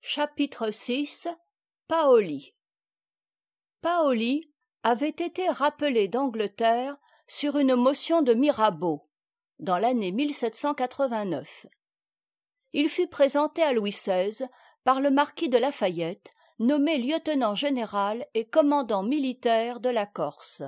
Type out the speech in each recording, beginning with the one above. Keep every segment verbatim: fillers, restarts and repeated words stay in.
Chapitre six. Paoli. Paoli avait été rappelé d'Angleterre sur une motion de Mirabeau, dans l'année mille sept cent quatre-vingt-neuf. Il fut présenté à Louis seize par le marquis de Lafayette, nommé lieutenant-général et commandant militaire de la Corse.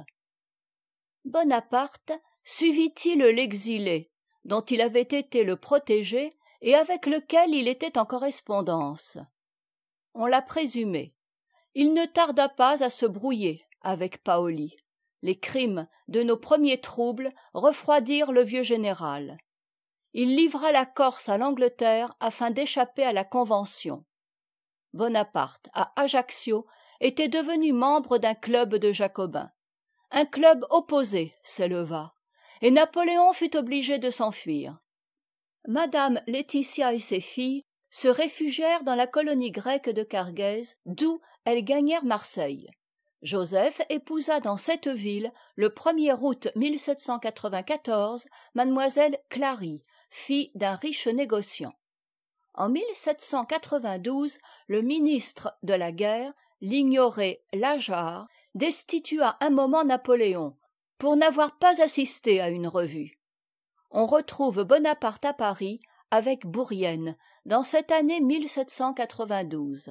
Bonaparte suivit-il l'exilé, dont il avait été le protégé et avec lequel il était en correspondance? On l'a présumé. Il ne tarda pas à se brouiller avec Paoli. Les crimes de nos premiers troubles refroidirent le vieux général. Il livra la Corse à l'Angleterre afin d'échapper à la Convention. Bonaparte, à Ajaccio, était devenu membre d'un club de jacobins. Un club opposé s'éleva, et Napoléon fut obligé de s'enfuir. Madame Laetitia et ses filles se réfugièrent dans la colonie grecque de Cargèse, d'où elles gagnèrent Marseille. Joseph épousa dans cette ville, le premier août mille sept cent quatre-vingt-quatorze, mademoiselle Clary, fille d'un riche négociant. En mille sept cent quatre-vingt-douze, le ministre de la guerre, l'ignoré Lajare, destitua un moment Napoléon, pour n'avoir pas assisté à une revue. On retrouve Bonaparte à Paris avec Bourrienne, dans cette année mille sept cent quatre-vingt-douze.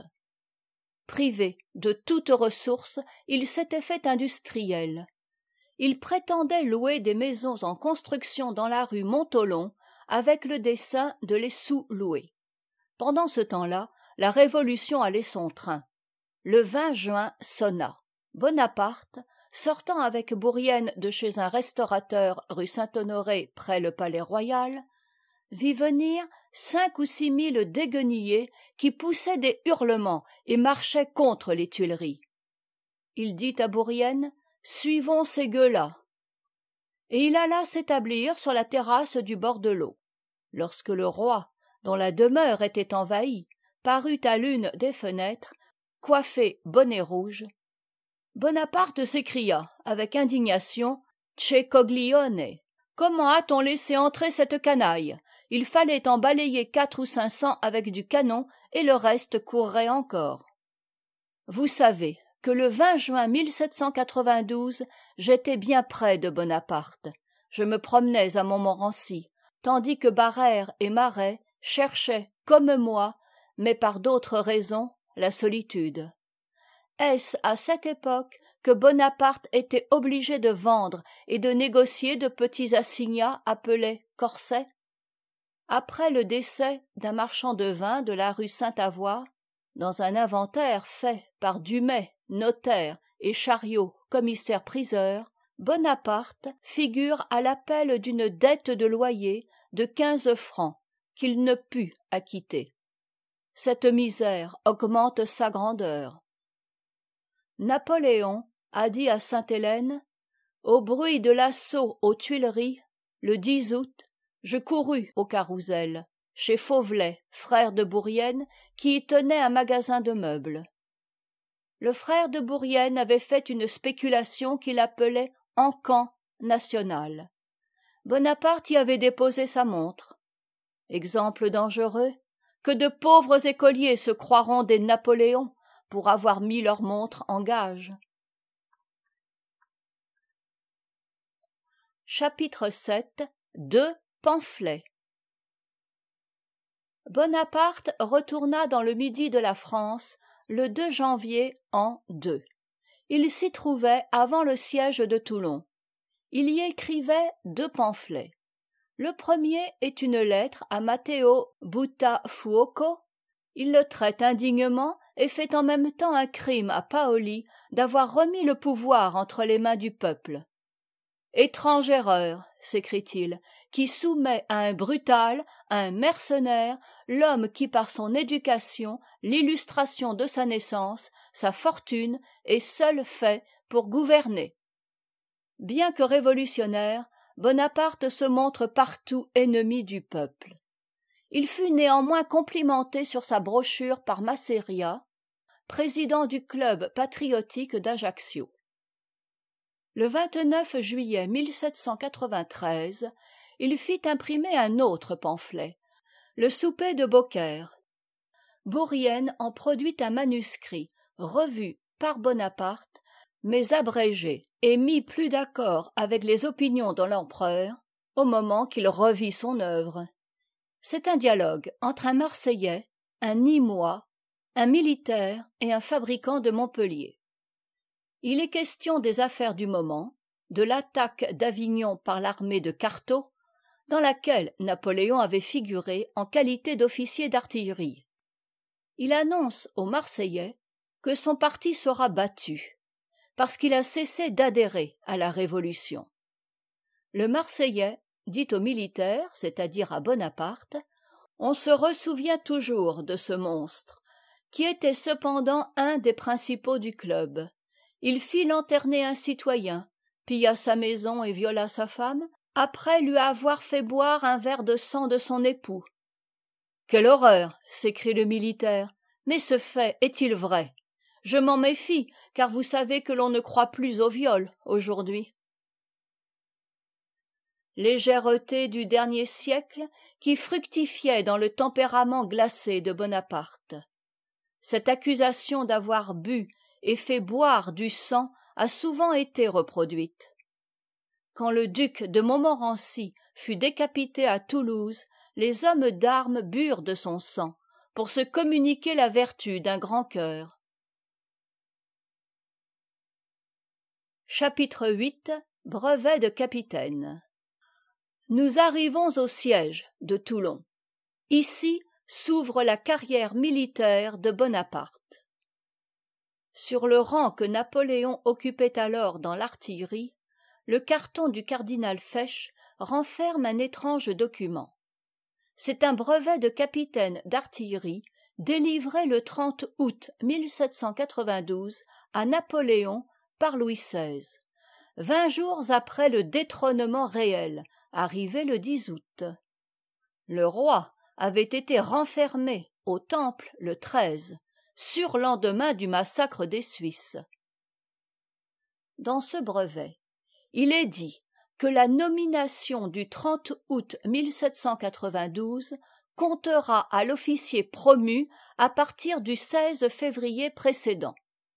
Privé de toute ressource, il s'était fait industriel. Il prétendait louer des maisons en construction dans la rue Montholon, avec le dessein de les sous-louer. Pendant ce temps-là, la Révolution allait son train. Le vingt juin sonna. Bonaparte, sortant avec Bourrienne de chez un restaurateur rue Saint-Honoré près le Palais-Royal, vit venir cinq ou six mille déguenillés qui poussaient des hurlements et marchaient contre les Tuileries. Il dit à Bourrienne « Suivons ces gueux-là » et il alla s'établir sur la terrasse du bord de l'eau. Lorsque le roi, dont la demeure était envahie, parut à l'une des fenêtres, coiffé bonnet rouge, Bonaparte s'écria avec indignation « Che coglione ! Comment a-t-on laissé entrer cette canaille ? Il fallait en balayer quatre ou cinq cents avec du canon et le reste courrait encore. » Vous savez que le vingt juin mille sept cent quatre-vingt-douze, j'étais bien près de Bonaparte. Je me promenais à Montmorency, tandis que Barrère et Maret cherchaient, comme moi, mais par d'autres raisons, la solitude. Est-ce à cette époque que Bonaparte était obligé de vendre et de négocier de petits assignats appelés corsets? Après le décès d'un marchand de vin de la rue Sainte-Avoye, dans un inventaire fait par Dumay, notaire, et Chariot, commissaire-priseur, Bonaparte figure à l'appel d'une dette de loyer de quinze francs qu'il ne put acquitter. Cette misère augmente sa grandeur. Napoléon a dit à Sainte-Hélène « Au bruit de l'assaut aux Tuileries, le dix août, je courus au Carrousel, chez Fauvelet, frère de Bourrienne, qui y tenait un magasin de meubles. Le frère de Bourrienne avait fait une spéculation qu'il appelait encan national. Bonaparte y avait déposé sa montre. Exemple dangereux, que de pauvres écoliers se croiront des Napoléons pour avoir mis leur montre en gage. Chapitre sept. Deux pamphlets. Bonaparte retourna dans le midi de la France le deux janvier an deux. Il s'y trouvait avant le siège de Toulon. Il y écrivait deux pamphlets. Le premier est une lettre à Matteo Buttafuoco. Il le traite indignement et fait en même temps un crime à Paoli d'avoir remis le pouvoir entre les mains du peuple. « Étrange erreur !» s'écrie-t-il, qui soumet à un brutal, à un mercenaire, l'homme qui par son éducation, l'illustration de sa naissance, sa fortune, est seul fait pour gouverner. Bien que révolutionnaire, Bonaparte se montre partout ennemi du peuple. Il fut néanmoins complimenté sur sa brochure par Masseria, président du club patriotique d'Ajaccio. Le vingt-neuf juillet mille sept cent quatre-vingt-treize, il fit imprimer un autre pamphlet, le souper de Beaucaire. Bourrienne en produit un manuscrit, revu par Bonaparte, mais abrégé et mis plus d'accord avec les opinions de l'empereur au moment qu'il revit son œuvre. C'est un dialogue entre un Marseillais, un Nîmois, un militaire et un fabricant de Montpellier. Il est question des affaires du moment, de l'attaque d'Avignon par l'armée de Cartaux, dans laquelle Napoléon avait figuré en qualité d'officier d'artillerie. Il annonce aux Marseillais que son parti sera battu, parce qu'il a cessé d'adhérer à la Révolution. Le Marseillais dit aux militaires, c'est-à-dire à Bonaparte, « On se ressouvient toujours de ce monstre, qui était cependant un des principaux du club. Il fit lanterner un citoyen, pilla sa maison et viola sa femme, après lui avoir fait boire un verre de sang de son époux. » « Quelle horreur !» s'écrie le militaire. « Mais ce fait est-il vrai ? Je m'en méfie, car vous savez que l'on ne croit plus au viol aujourd'hui. » Légèreté du dernier siècle qui fructifiait dans le tempérament glacé de Bonaparte. Cette accusation d'avoir bu et fait boire du sang a souvent été reproduite. Quand le duc de Montmorency fut décapité à Toulouse, les hommes d'armes burent de son sang pour se communiquer la vertu d'un grand cœur. Chapitre huit. Brevet de capitaine. Nous arrivons au siège de Toulon. Ici s'ouvre la carrière militaire de Bonaparte. Sur le rang que Napoléon occupait alors dans l'artillerie, le carton du cardinal Fesch renferme un étrange document. C'est un brevet de capitaine d'artillerie délivré le trente août mille sept cent quatre-vingt-douze à Napoléon par Louis seize, vingt jours après le détrônement réel, arrivé le dix août. Le roi avait été renfermé au Temple le treize, surlendemain du massacre des Suisses. Dans ce brevet, il est dit que la nomination du trente août mille sept cent quatre-vingt-douze comptera à l'officier promu à partir du seize février précédent.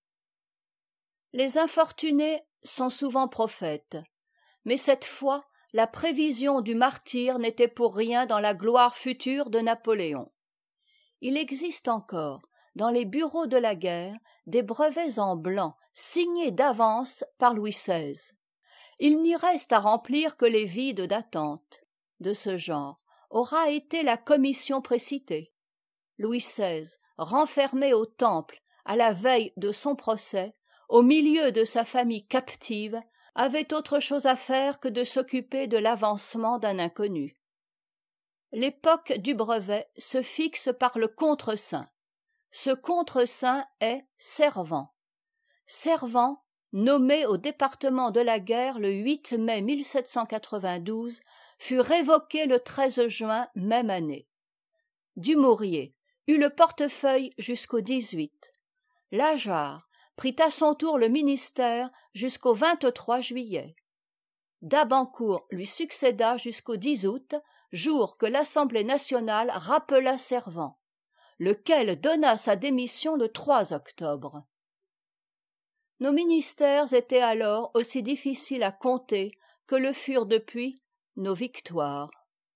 Les infortunés sont souvent prophètes, mais cette fois, la prévision du martyre n'était pour rien dans la gloire future de Napoléon. Il existe encore, dans les bureaux de la guerre, des brevets en blanc, signés d'avance par Louis seize. Il n'y reste à remplir que les vides d'attente. De ce genre aura été la commission précitée. Louis seize, renfermé au Temple à la veille de son procès, au milieu de sa famille captive, avait autre chose à faire que de s'occuper de l'avancement d'un inconnu. L'époque du brevet se fixe par le contre-saint. Ce contre-saint est Servan. Servan, nommé au département de la guerre le huit mai mille sept cent quatre-vingt-douze, fut révoqué le treize juin même année. Dumouriez eut le portefeuille jusqu'au dix-huit. Lajare prit à son tour le ministère jusqu'au vingt-trois juillet. D'Abancourt lui succéda jusqu'au dix août, jour que l'Assemblée nationale rappela Servan, lequel donna sa démission le trois octobre. Nos ministères étaient alors aussi difficiles à compter que le furent depuis nos victoires.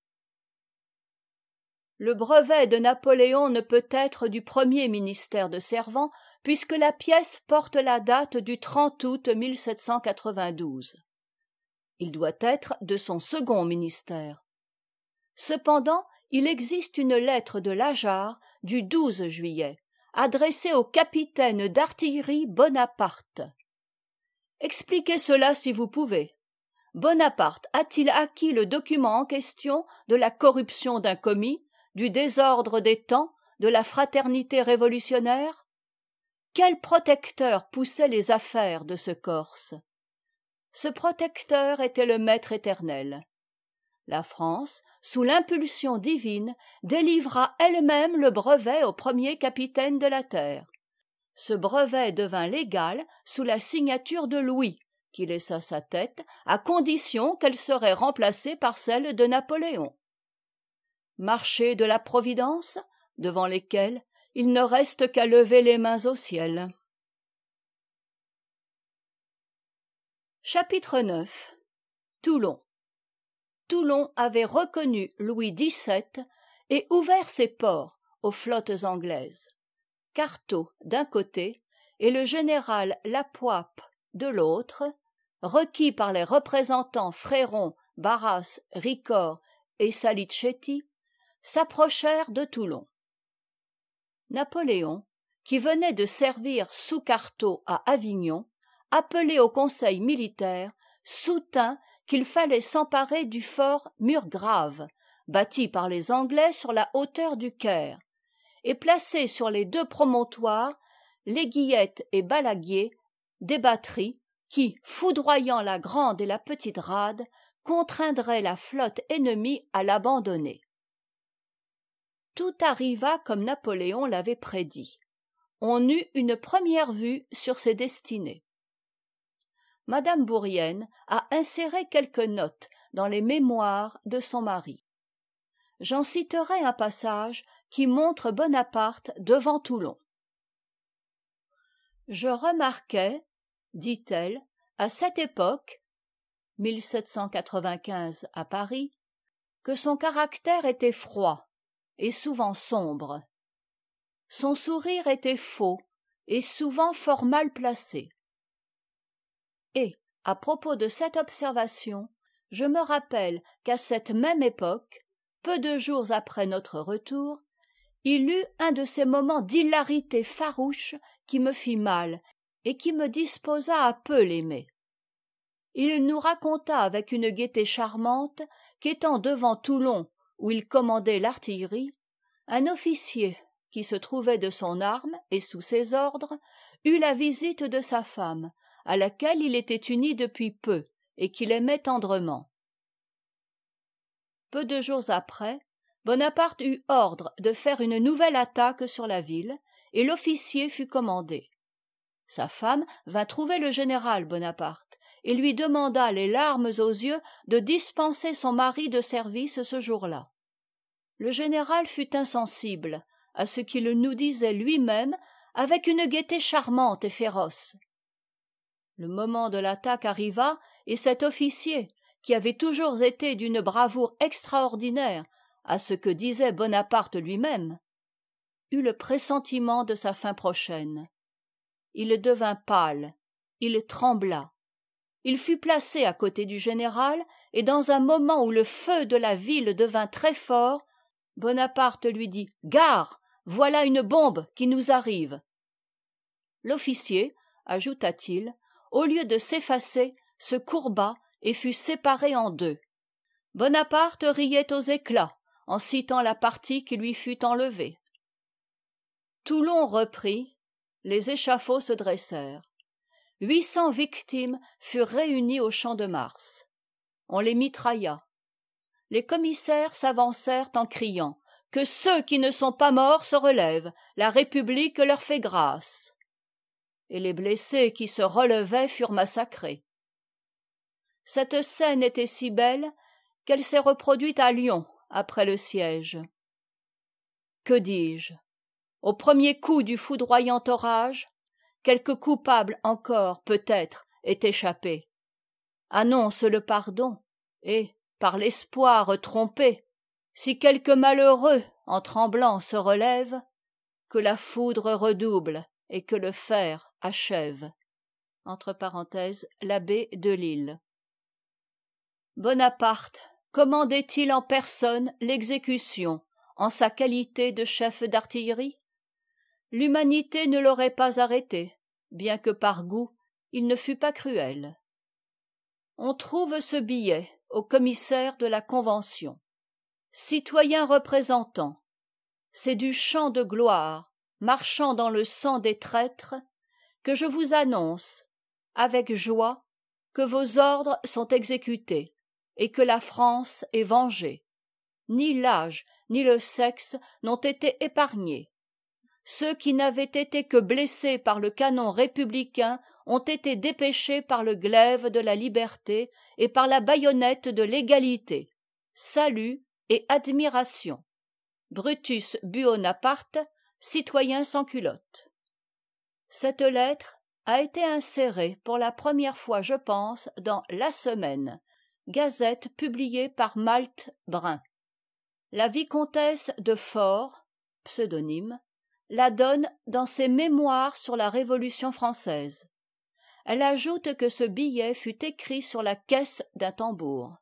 Le brevet de Napoléon ne peut être du premier ministère de Servan, puisque la pièce porte la date du trente août mille sept cent quatre-vingt-douze. Il doit être de son second ministère. Cependant, il existe une lettre de Lajare du douze juillet, adressée au capitaine d'artillerie Bonaparte. Expliquez cela si vous pouvez. Bonaparte a-t-il acquis le document en question de la corruption d'un commis, du désordre des temps, de la fraternité révolutionnaire? Quel protecteur poussait les affaires de ce Corse? Ce protecteur était le Maître éternel. La France, sous l'impulsion divine, délivra elle-même le brevet au premier capitaine de la terre. Ce brevet devint légal sous la signature de Louis, qui laissa sa tête, à condition qu'elle serait remplacée par celle de Napoléon. Marchés de la Providence, devant lesquels il ne reste qu'à lever les mains au ciel. Chapitre neuf. Toulon. Toulon avait reconnu Louis dix-sept et ouvert ses ports aux flottes anglaises. Carteau d'un côté et le général Lapoipe de l'autre, requis par les représentants Fréron, Barras, Ricord et Salicetti, s'approchèrent de Toulon. Napoléon, qui venait de servir sous Carteau à Avignon, appelé au conseil militaire, soutint qu'il fallait s'emparer du fort Murgrave, bâti par les Anglais sur la hauteur du Caire, et placer sur les deux promontoires, l'Aiguillette et Balaguier, des batteries qui, foudroyant la Grande et la Petite Rade, contraindraient la flotte ennemie à l'abandonner. Tout arriva comme Napoléon l'avait prédit. On eut une première vue sur ses destinées. Madame Bourrienne a inséré quelques notes dans les mémoires de son mari. J'en citerai un passage qui montre Bonaparte devant Toulon. Je remarquais, dit-elle, à cette époque, mille sept cent quatre-vingt-quinze à Paris, que son caractère était froid et souvent sombre. Son sourire était faux et souvent fort mal placé. Et, à propos de cette observation, je me rappelle qu'à cette même époque, peu de jours après notre retour, il eut un de ces moments d'hilarité farouche qui me fit mal et qui me disposa à peu l'aimer. Il nous raconta avec une gaieté charmante qu'étant devant Toulon, où il commandait l'artillerie, un officier qui se trouvait de son arme et sous ses ordres eut la visite de sa femme, à laquelle il était uni depuis peu et qu'il aimait tendrement. Peu de jours après, Bonaparte eut ordre de faire une nouvelle attaque sur la ville, et l'officier fut commandé. Sa femme vint trouver le général Bonaparte et lui demanda les larmes aux yeux de dispenser son mari de service ce jour-là. Le général fut insensible à ce qu'il nous disait lui-même avec une gaieté charmante et féroce. Le moment de l'attaque arriva, et cet officier, qui avait toujours été d'une bravoure extraordinaire à ce que disait Bonaparte lui-même, eut le pressentiment de sa fin prochaine. Il devint pâle, il trembla. Il fut placé à côté du général, et dans un moment où le feu de la ville devint très fort, Bonaparte lui dit « Gare, voilà une bombe qui nous arrive !» L'officier, ajouta-t-il, au lieu de s'effacer, se courba et fut séparé en deux. Bonaparte riait aux éclats en citant la partie qui lui fut enlevée. Toulon reprit, les échafauds se dressèrent. Huit cents victimes furent réunies au champ de Mars. On les mitrailla. Les commissaires s'avancèrent en criant « Que ceux qui ne sont pas morts se relèvent, la République leur fait grâce !» Et les blessés qui se relevaient furent massacrés. Cette scène était si belle qu'elle s'est reproduite à Lyon après le siège. Que dis-je? Au premier coup du foudroyant orage, quelque coupable encore, peut-être, est échappé. Annonce le pardon, et, par l'espoir trompé, si quelque malheureux, en tremblant, se relève, que la foudre redouble et que le fer achève. Entre parenthèses, l'abbé Delille. Bonaparte commandait-il en personne l'exécution en sa qualité de chef d'artillerie? L'humanité ne l'aurait pas arrêté, bien que par goût il ne fût pas cruel. On trouve ce billet au commissaire de la Convention. Citoyens représentants, c'est du chant de gloire, marchant dans le sang des traîtres, que je vous annonce, avec joie, que vos ordres sont exécutés et que la France est vengée. Ni l'âge ni le sexe n'ont été épargnés. Ceux qui n'avaient été que blessés par le canon républicain ont été dépêchés par le glaive de la liberté et par la baïonnette de l'égalité. Salut et admiration. Brutus Buonaparte, citoyen sans culotte. Cette lettre a été insérée pour la première fois, je pense, dans La Semaine, gazette publiée par Malte Brun. La vicomtesse de Fort, pseudonyme, la donne dans ses Mémoires sur la Révolution française. Elle ajoute que ce billet fut écrit sur la caisse d'un tambour.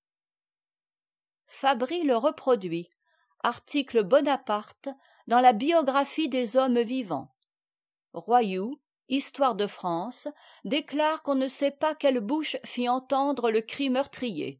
Fabry le reproduit, article Bonaparte, dans la biographie des hommes vivants. Royoux, Histoire de France, déclare qu'on ne sait pas quelle bouche fit entendre le cri meurtrier.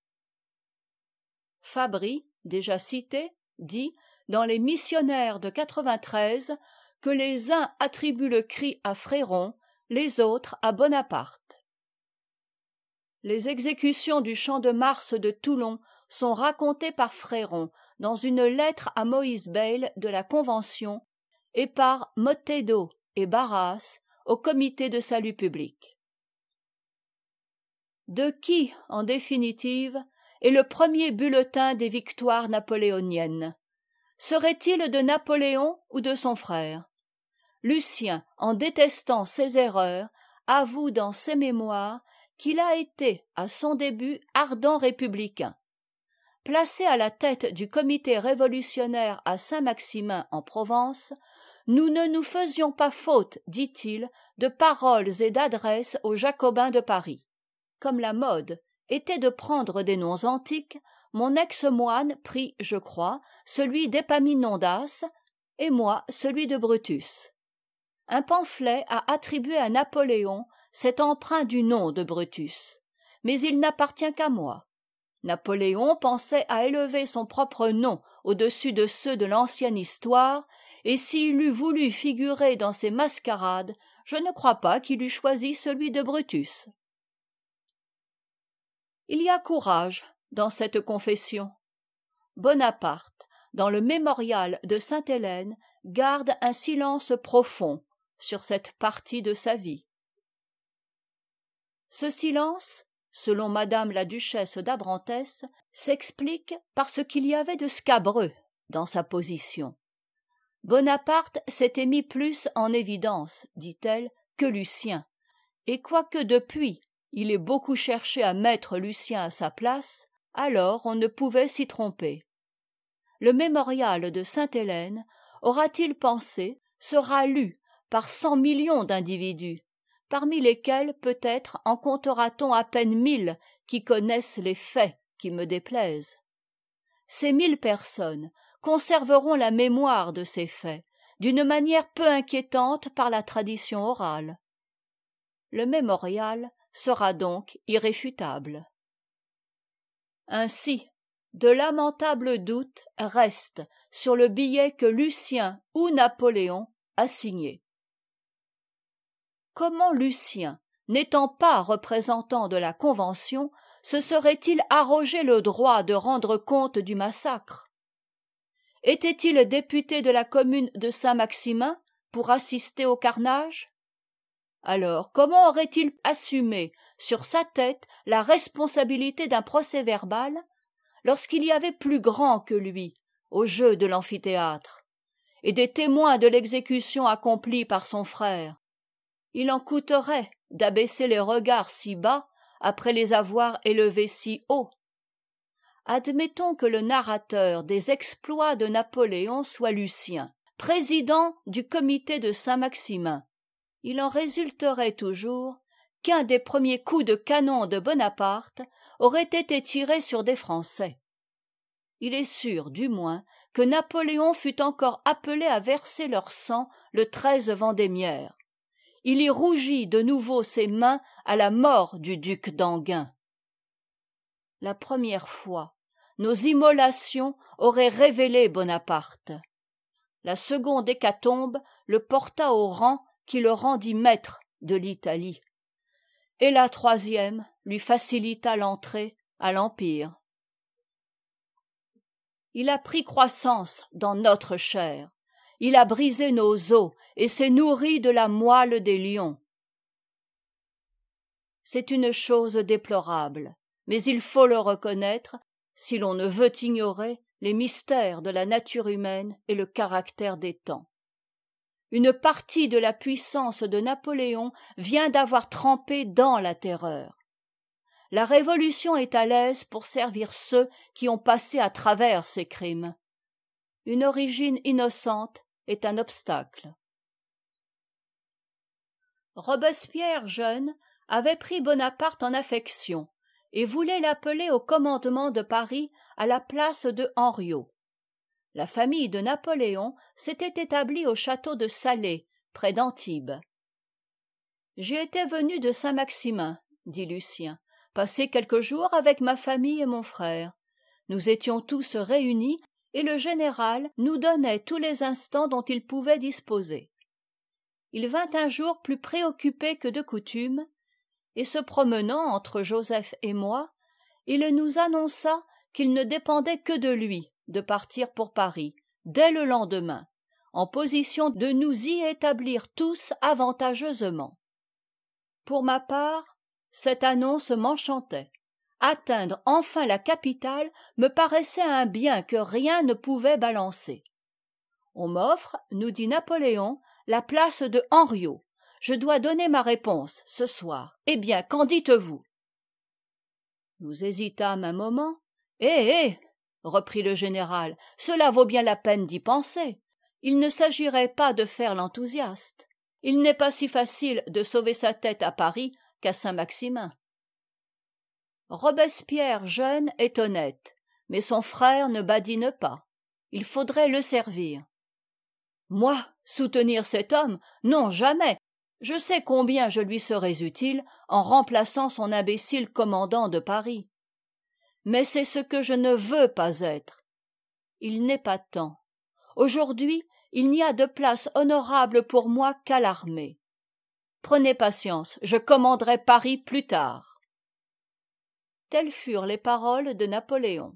Fabry, déjà cité, dit, dans les Missionnaires de quatre-vingt-treize, que les uns attribuent le cri à Fréron, les autres à Bonaparte. Les exécutions du Champ de Mars de Toulon sont racontées par Fréron dans une lettre à Moïse Bayle de la Convention et par Mottedot et Barras au Comité de salut public. De qui, en définitive, est le premier bulletin des victoires napoléoniennes? Serait-il de Napoléon ou de son frère? Lucien, en détestant ses erreurs, avoue dans ses Mémoires qu'il a été, à son début, ardent républicain. Placé à la tête du comité révolutionnaire à Saint-Maximin en Provence, nous ne nous faisions pas faute, dit-il, de paroles et d'adresses aux Jacobins de Paris. Comme la mode était de prendre des noms antiques, mon ex-moine prit, je crois, celui d'Épaminondas, et moi celui de Brutus. Un pamphlet a attribué à Napoléon cet emprunt du nom de Brutus, mais il n'appartient qu'à moi. Napoléon pensait à élever son propre nom au-dessus de ceux de l'ancienne histoire, et s'il eût voulu figurer dans ces mascarades, je ne crois pas qu'il eût choisi celui de Brutus. Il y a courage dans cette confession. Bonaparte, dans le mémorial de Sainte-Hélène, garde un silence profond sur cette partie de sa vie. Ce silence, selon madame la duchesse d'Abrantès, s'explique par ce qu'il y avait de scabreux dans sa position. Bonaparte s'était mis plus en évidence, dit-elle, que Lucien, et quoique depuis il ait beaucoup cherché à mettre Lucien à sa place, alors on ne pouvait s'y tromper. Le mémorial de Sainte-Hélène, aura-t-il pensé, sera lu par cent millions d'individus, parmi lesquels peut-être en comptera-t-on à peine mille qui connaissent les faits qui me déplaisent. Ces mille personnes conserveront la mémoire de ces faits d'une manière peu inquiétante par la tradition orale. Le mémorial sera donc irréfutable. Ainsi, de lamentables doutes restent sur le billet que Lucien ou Napoléon a signé. Comment Lucien, n'étant pas représentant de la Convention, se serait-il arrogé le droit de rendre compte du massacre? Était-il député de la commune de Saint-Maximin pour assister au carnage? Alors, comment aurait-il assumé sur sa tête la responsabilité d'un procès-verbal lorsqu'il y avait plus grand que lui au jeu de l'amphithéâtre et des témoins de l'exécution accomplie par son frère? Il en coûterait d'abaisser les regards si bas après les avoir élevés si haut. Admettons que le narrateur des exploits de Napoléon soit Lucien, président du comité de Saint-Maximin. Il en résulterait toujours qu'un des premiers coups de canon de Bonaparte aurait été tiré sur des Français. Il est sûr, du moins, que Napoléon fut encore appelé à verser leur sang le treize Vendémiaire. Il y rougit de nouveau ses mains à la mort du duc d'Enghien. La première fois, nos immolations auraient révélé Bonaparte. La seconde hécatombe le porta au rang qui le rendit maître de l'Italie. Et la troisième lui facilita l'entrée à l'Empire. Il a pris croissance dans notre chair. Il a brisé nos os et s'est nourri de la moelle des lions. C'est une chose déplorable, mais il faut le reconnaître si l'on ne veut ignorer les mystères de la nature humaine et le caractère des temps. Une partie de la puissance de Napoléon vient d'avoir trempé dans la terreur. La Révolution est à l'aise pour servir ceux qui ont passé à travers ces crimes. Une origine innocente est un obstacle. Robespierre jeune avait pris Bonaparte en affection et voulait l'appeler au commandement de Paris à la place de Henriot. La famille de Napoléon s'était établie au château de Salé, près d'Antibes. « J'y étais venu de Saint-Maximin, dit Lucien, passer quelques jours avec ma famille et mon frère. Nous étions tous réunis et le général nous donnait tous les instants dont il pouvait disposer. Il vint un jour plus préoccupé que de coutume, et se promenant entre Joseph et moi, il nous annonça qu'il ne dépendait que de lui de partir pour Paris, dès le lendemain, en position de nous y établir tous avantageusement. Pour ma part, cette annonce m'enchantait. Atteindre enfin la capitale me paraissait un bien que rien ne pouvait balancer. On m'offre, nous dit Napoléon, la place de Henriot. Je dois donner ma réponse ce soir. Eh bien, qu'en dites-vous? Nous hésitâmes un moment. Eh, eh, reprit le général, cela vaut bien la peine d'y penser. Il ne s'agirait pas de faire l'enthousiaste. Il n'est pas si facile de sauver sa tête à Paris qu'à Saint-Maximin. Robespierre jeune est honnête, mais son frère ne badine pas. Il faudrait le servir. Moi, soutenir cet homme? Non, jamais. Je sais combien je lui serais utile en remplaçant son imbécile commandant de Paris. Mais c'est ce que je ne veux pas être. Il n'est pas temps. Aujourd'hui, il n'y a de place honorable pour moi qu'à l'armée. Prenez patience, je commanderai Paris plus tard. Telles furent les paroles de Napoléon.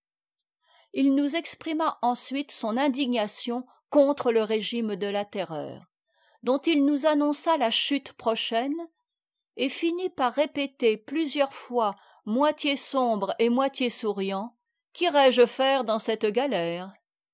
Il nous exprima ensuite son indignation contre le régime de la terreur, dont il nous annonça la chute prochaine, et finit par répéter plusieurs fois, moitié sombre et moitié souriant, « Qu'irai-je faire dans cette galère ?»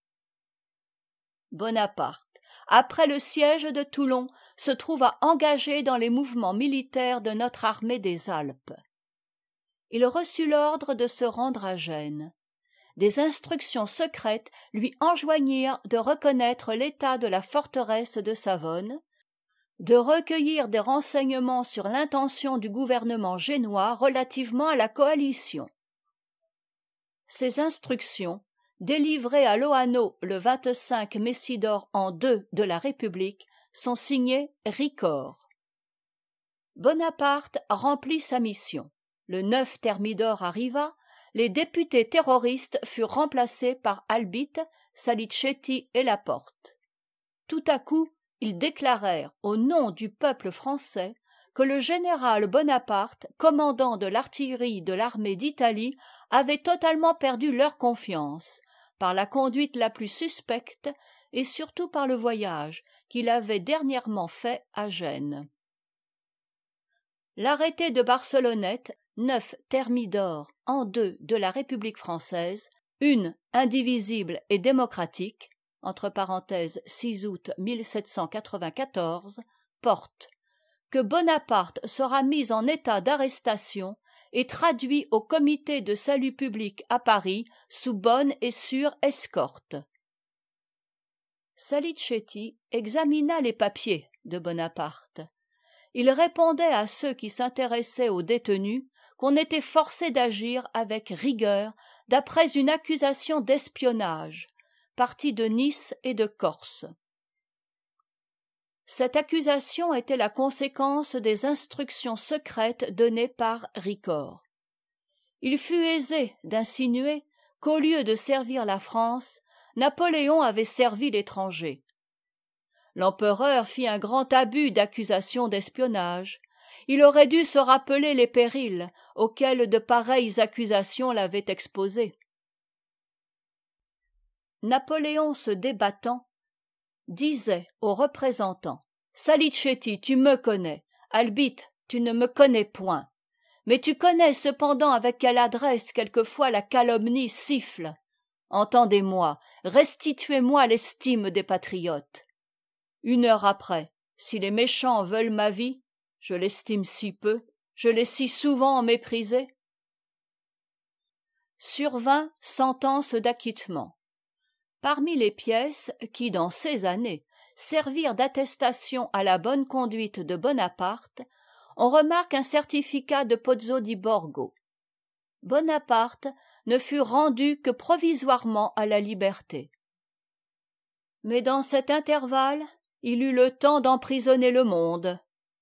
Bonaparte, après le siège de Toulon, se trouva engagé dans les mouvements militaires de notre armée des Alpes. Il reçut l'ordre de se rendre à Gênes. Des instructions secrètes lui enjoignirent de reconnaître l'état de la forteresse de Savone, de recueillir des renseignements sur l'intention du gouvernement génois relativement à la coalition. Ces instructions, délivrées à Loano le vingt-cinq Messidor an deux de la République, sont signées Ricord. Bonaparte remplit sa mission. Le neuf Thermidor arriva, les députés terroristes furent remplacés par Albitte, Salicetti et Laporte. Tout à coup, ils déclarèrent, au nom du peuple français, que le général Bonaparte, commandant de l'artillerie de l'armée d'Italie, avait totalement perdu leur confiance, par la conduite la plus suspecte et surtout par le voyage qu'il avait dernièrement fait à Gênes. L'arrêté de Barcelonnette, neuf Thermidor an deux de la République française, une indivisible et démocratique, entre parenthèses six août mille sept cent quatre-vingt-quatorze, porte que Bonaparte sera mis en état d'arrestation et traduit au comité de salut public à Paris sous bonne et sûre escorte. Salicetti examina les papiers de Bonaparte. Il répondait à ceux qui s'intéressaient aux détenus qu'on était forcé d'agir avec rigueur d'après une accusation d'espionnage, partie de Nice et de Corse. Cette accusation était la conséquence des instructions secrètes données par Ricord. Il fut aisé d'insinuer qu'au lieu de servir la France, Napoléon avait servi l'étranger. L'empereur fit un grand abus d'accusations d'espionnage. Il aurait dû se rappeler les périls auxquels de pareilles accusations l'avaient exposé. Napoléon se débattant disait aux représentants: « Salicetti, tu me connais. Albitte, tu ne me connais point. Mais tu connais cependant avec quelle adresse quelquefois la calomnie siffle. Entendez-moi, restituez-moi l'estime des patriotes. » Une heure après, si les méchants veulent ma vie, je l'estime si peu, je l'ai si souvent méprisée. Survint sentence d'acquittement. Parmi les pièces qui, dans ces années, servirent d'attestation à la bonne conduite de Bonaparte, on remarque un certificat de Pozzo di Borgo. Bonaparte ne fut rendu que provisoirement à la liberté. Mais dans cet intervalle, il eut le temps d'emprisonner le monde.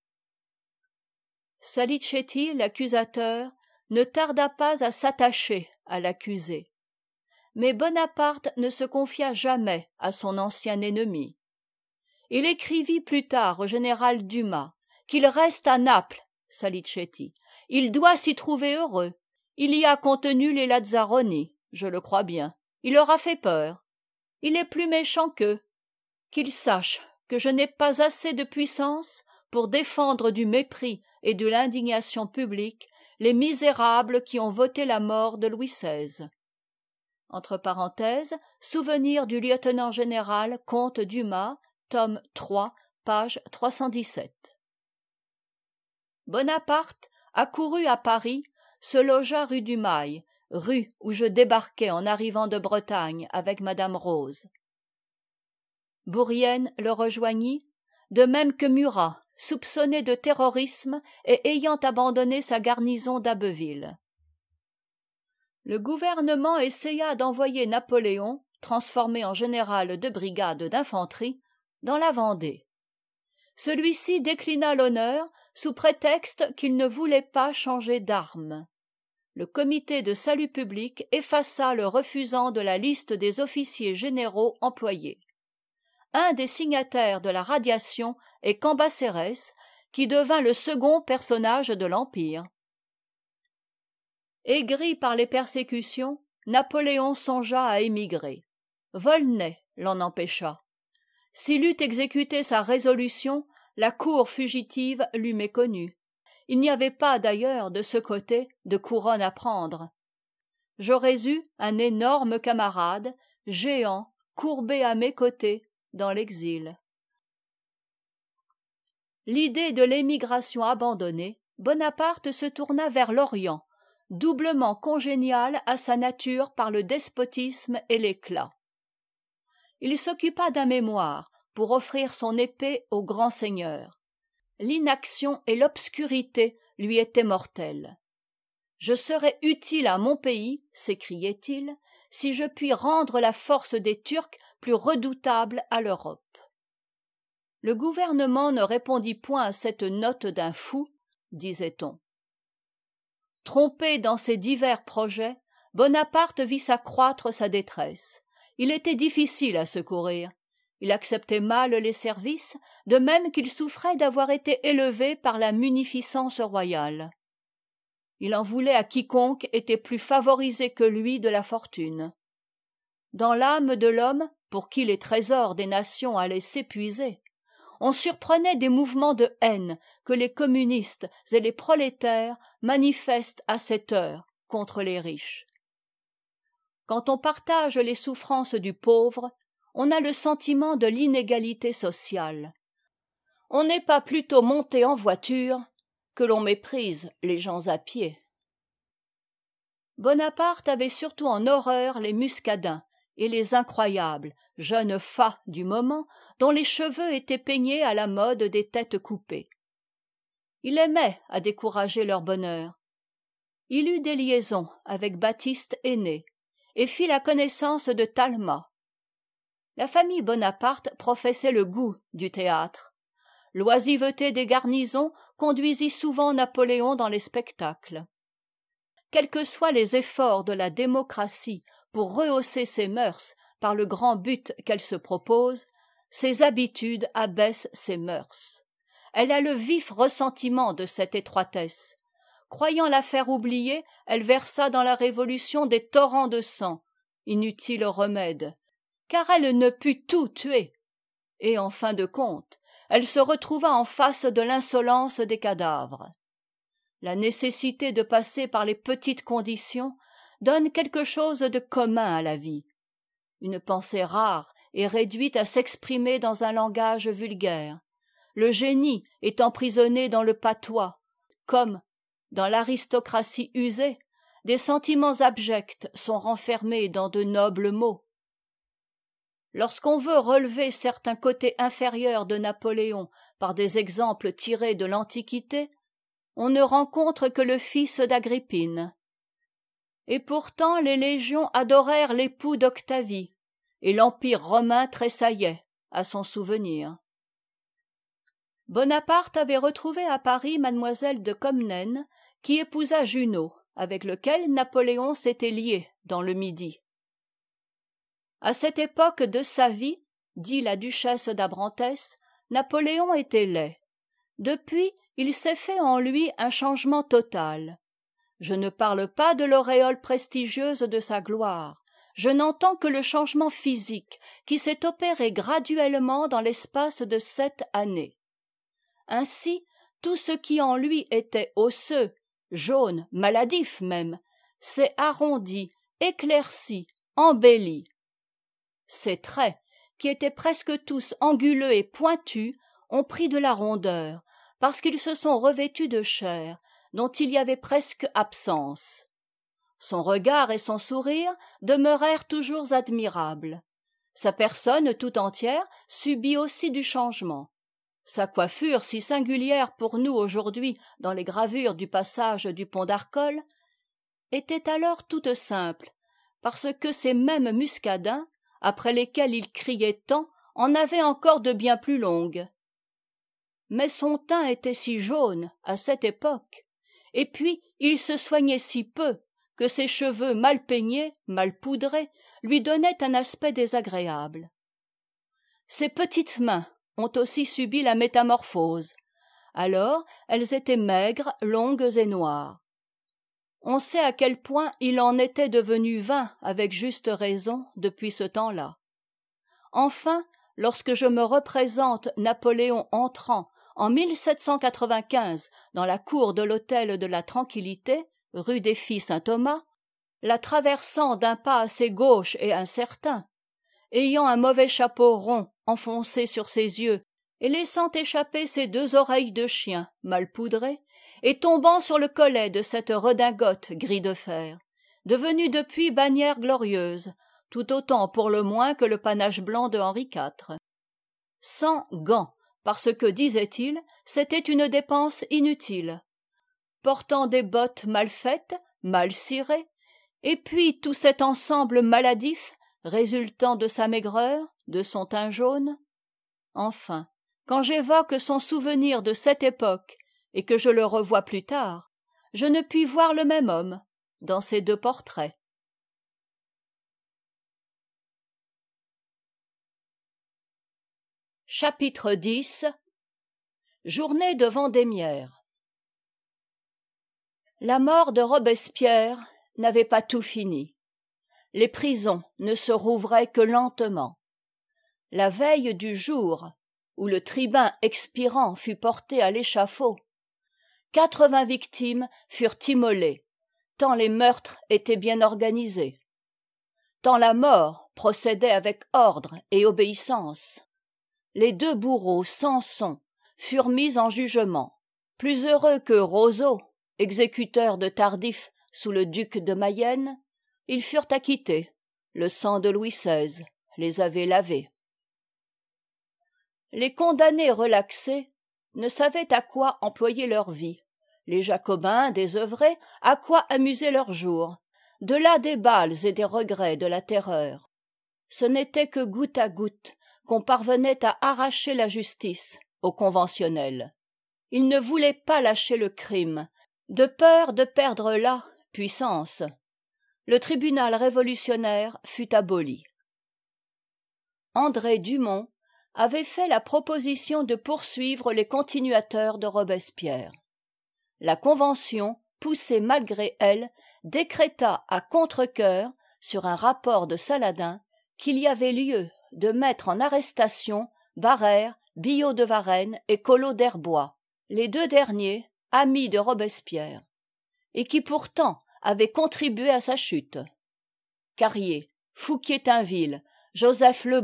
Salicetti, l'accusateur, ne tarda pas à s'attacher à l'accusé. Mais Bonaparte ne se confia jamais à son ancien ennemi. Il écrivit plus tard au général Dumas qu'il reste à Naples, Salicetti. Il doit s'y trouver heureux. Il y a contenu les Lazzaroni, je le crois bien. Il leur a fait peur. Il est plus méchant qu'eux. Qu'il sache que je n'ai pas assez de puissance pour défendre du mépris et de l'indignation publique les misérables qui ont voté la mort de Louis seize. Entre parenthèses, souvenir du lieutenant-général comte Dumas, tome trois, page trois cent dix-sept. Bonaparte, accouru à Paris, se logea rue du Mail, rue où je débarquai en arrivant de Bretagne avec madame Rose. Bourrienne le rejoignit, de même que Murat, soupçonné de terrorisme et ayant abandonné sa garnison d'Abbeville. Le gouvernement essaya d'envoyer Napoléon, transformé en général de brigade d'infanterie, dans la Vendée. Celui-ci déclina l'honneur sous prétexte qu'il ne voulait pas changer d'armes. Le comité de salut public effaça le refusant de la liste des officiers généraux employés. Un des signataires de la radiation est Cambacérès, qui devint le second personnage de l'Empire. Aigri par les persécutions, Napoléon songea à émigrer. Volney l'en empêcha. S'il eût exécuté sa résolution, la cour fugitive l'eût méconnu. Il n'y avait pas d'ailleurs de ce côté de couronne à prendre. J'aurais eu un énorme camarade, géant, courbé à mes côtés, dans l'exil. L'idée de l'émigration abandonnée, Bonaparte se tourna vers l'Orient, doublement congénial à sa nature par le despotisme et l'éclat. Il s'occupa d'un mémoire pour offrir son épée au grand seigneur. L'inaction et l'obscurité lui étaient mortelles. « Je serai utile à mon pays, s'écriait-il, si je puis rendre la force des Turcs plus redoutable à l'Europe. » Le gouvernement ne répondit point à cette note d'un fou, disait-on. Trompé dans ses divers projets, Bonaparte vit s'accroître sa détresse. Il était difficile à secourir. Il acceptait mal les services, de même qu'il souffrait d'avoir été élevé par la munificence royale. Il en voulait à quiconque était plus favorisé que lui de la fortune. Dans l'âme de l'homme, pour qui les trésors des nations allaient s'épuiser, on surprenait des mouvements de haine que les communistes et les prolétaires manifestent à cette heure contre les riches. Quand on partage les souffrances du pauvre, on a le sentiment de l'inégalité sociale. On n'est pas plutôt monté en voiture que l'on méprise les gens à pied. Bonaparte avait surtout en horreur les muscadins et les incroyables, jeunes fats du moment, dont les cheveux étaient peignés à la mode des têtes coupées. Il aimait à décourager leur bonheur. Il eut des liaisons avec Baptiste Aîné et fit la connaissance de Talma. La famille Bonaparte professait le goût du théâtre. L'oisiveté des garnisons conduisit souvent Napoléon dans les spectacles. Quels que soient les efforts de la démocratie pour rehausser ses mœurs par le grand but qu'elle se propose, ses habitudes abaissent ses mœurs. Elle a le vif ressentiment de cette étroitesse. Croyant la faire oublier, elle versa dans la Révolution des torrents de sang, inutile remède, car elle ne put tout tuer. Et en fin de compte, elle se retrouva en face de l'insolence des cadavres. La nécessité de passer par les petites conditions donne quelque chose de commun à la vie. Une pensée rare est réduite à s'exprimer dans un langage vulgaire. Le génie est emprisonné dans le patois, comme, dans l'aristocratie usée, des sentiments abjects sont renfermés dans de nobles mots. Lorsqu'on veut relever certains côtés inférieurs de Napoléon par des exemples tirés de l'Antiquité, on ne rencontre que le fils d'Agrippine. Et pourtant les légions adorèrent l'époux d'Octavie, et l'Empire romain tressaillait à son souvenir. Bonaparte avait retrouvé à Paris mademoiselle de Comnène, qui épousa Junot, avec lequel Napoléon s'était lié dans le Midi. À cette époque de sa vie, dit la duchesse d'Abrantès, Napoléon était laid. Depuis, il s'est fait en lui un changement total. Je ne parle pas de l'auréole prestigieuse de sa gloire, je n'entends que le changement physique qui s'est opéré graduellement dans l'espace de sept années. Ainsi, tout ce qui en lui était osseux, jaune, maladif même, s'est arrondi, éclairci, embelli. Ses traits, qui étaient presque tous anguleux et pointus, ont pris de la rondeur, parce qu'ils se sont revêtus de chair, dont il y avait presque absence. Son regard et son sourire demeurèrent toujours admirables. Sa personne tout entière subit aussi du changement. Sa coiffure, si singulière pour nous aujourd'hui dans les gravures du passage du pont d'Arcole, était alors toute simple, parce que ces mêmes muscadins, après lesquels il criait tant, en avaient encore de bien plus longues. Mais son teint était si jaune à cette époque, et puis il se soignait si peu que ses cheveux mal peignés, mal poudrés, lui donnaient un aspect désagréable. Ses petites mains ont aussi subi la métamorphose. Alors, elles étaient maigres, longues et noires. On sait à quel point il en était devenu vain avec juste raison depuis ce temps-là. Enfin, lorsque je me représente Napoléon entrant en mille sept cent quatre-vingt-quinze dans la cour de l'hôtel de la Tranquillité, rue des Filles-Saint-Thomas, la traversant d'un pas assez gauche et incertain, ayant un mauvais chapeau rond enfoncé sur ses yeux et laissant échapper ses deux oreilles de chien mal poudrées, et tombant sur le collet de cette redingote gris de fer, devenue depuis bannière glorieuse, tout autant pour le moins que le panache blanc de Henri quatre. Sans gants, parce que, disait-il, c'était une dépense inutile. Portant des bottes mal faites, mal cirées, et puis tout cet ensemble maladif, résultant de sa maigreur, de son teint jaune. Enfin, quand j'évoque son souvenir de cette époque, et que je le revois plus tard, je ne puis voir le même homme dans ces deux portraits. Chapitre dix. Journée de Vendémiaire. La mort de Robespierre n'avait pas tout fini. Les prisons ne se rouvraient que lentement. La veille du jour où le tribun expirant fut porté à l'échafaud, quatre-vingts victimes furent immolées, tant les meurtres étaient bien organisés, tant la mort procédait avec ordre et obéissance. Les deux bourreaux Samson furent mis en jugement. Plus heureux que Roseau, exécuteur de Tardif sous le duc de Mayenne, ils furent acquittés. Le sang de Louis seize les avait lavés. Les condamnés relaxés ne savaient à quoi employer leur vie. Les Jacobins désœuvrés à quoi amuser leurs jours. De là des balles et des regrets de la terreur. Ce n'était que goutte à goutte qu'on parvenait à arracher la justice aux conventionnels. Ils ne voulaient pas lâcher le crime, de peur de perdre là puissance. Le tribunal révolutionnaire fut aboli. André Dumont avait fait la proposition de poursuivre les continuateurs de Robespierre. La Convention, poussée malgré elle, décréta à contre-cœur, sur un rapport de Saladin, qu'il y avait lieu de mettre en arrestation Barrère, Billaud de Varennes et Collot d'Herbois, les deux derniers amis de Robespierre, et qui pourtant avaient contribué à sa chute. Carrier, Fouquier-Tinville, Joseph Lebon,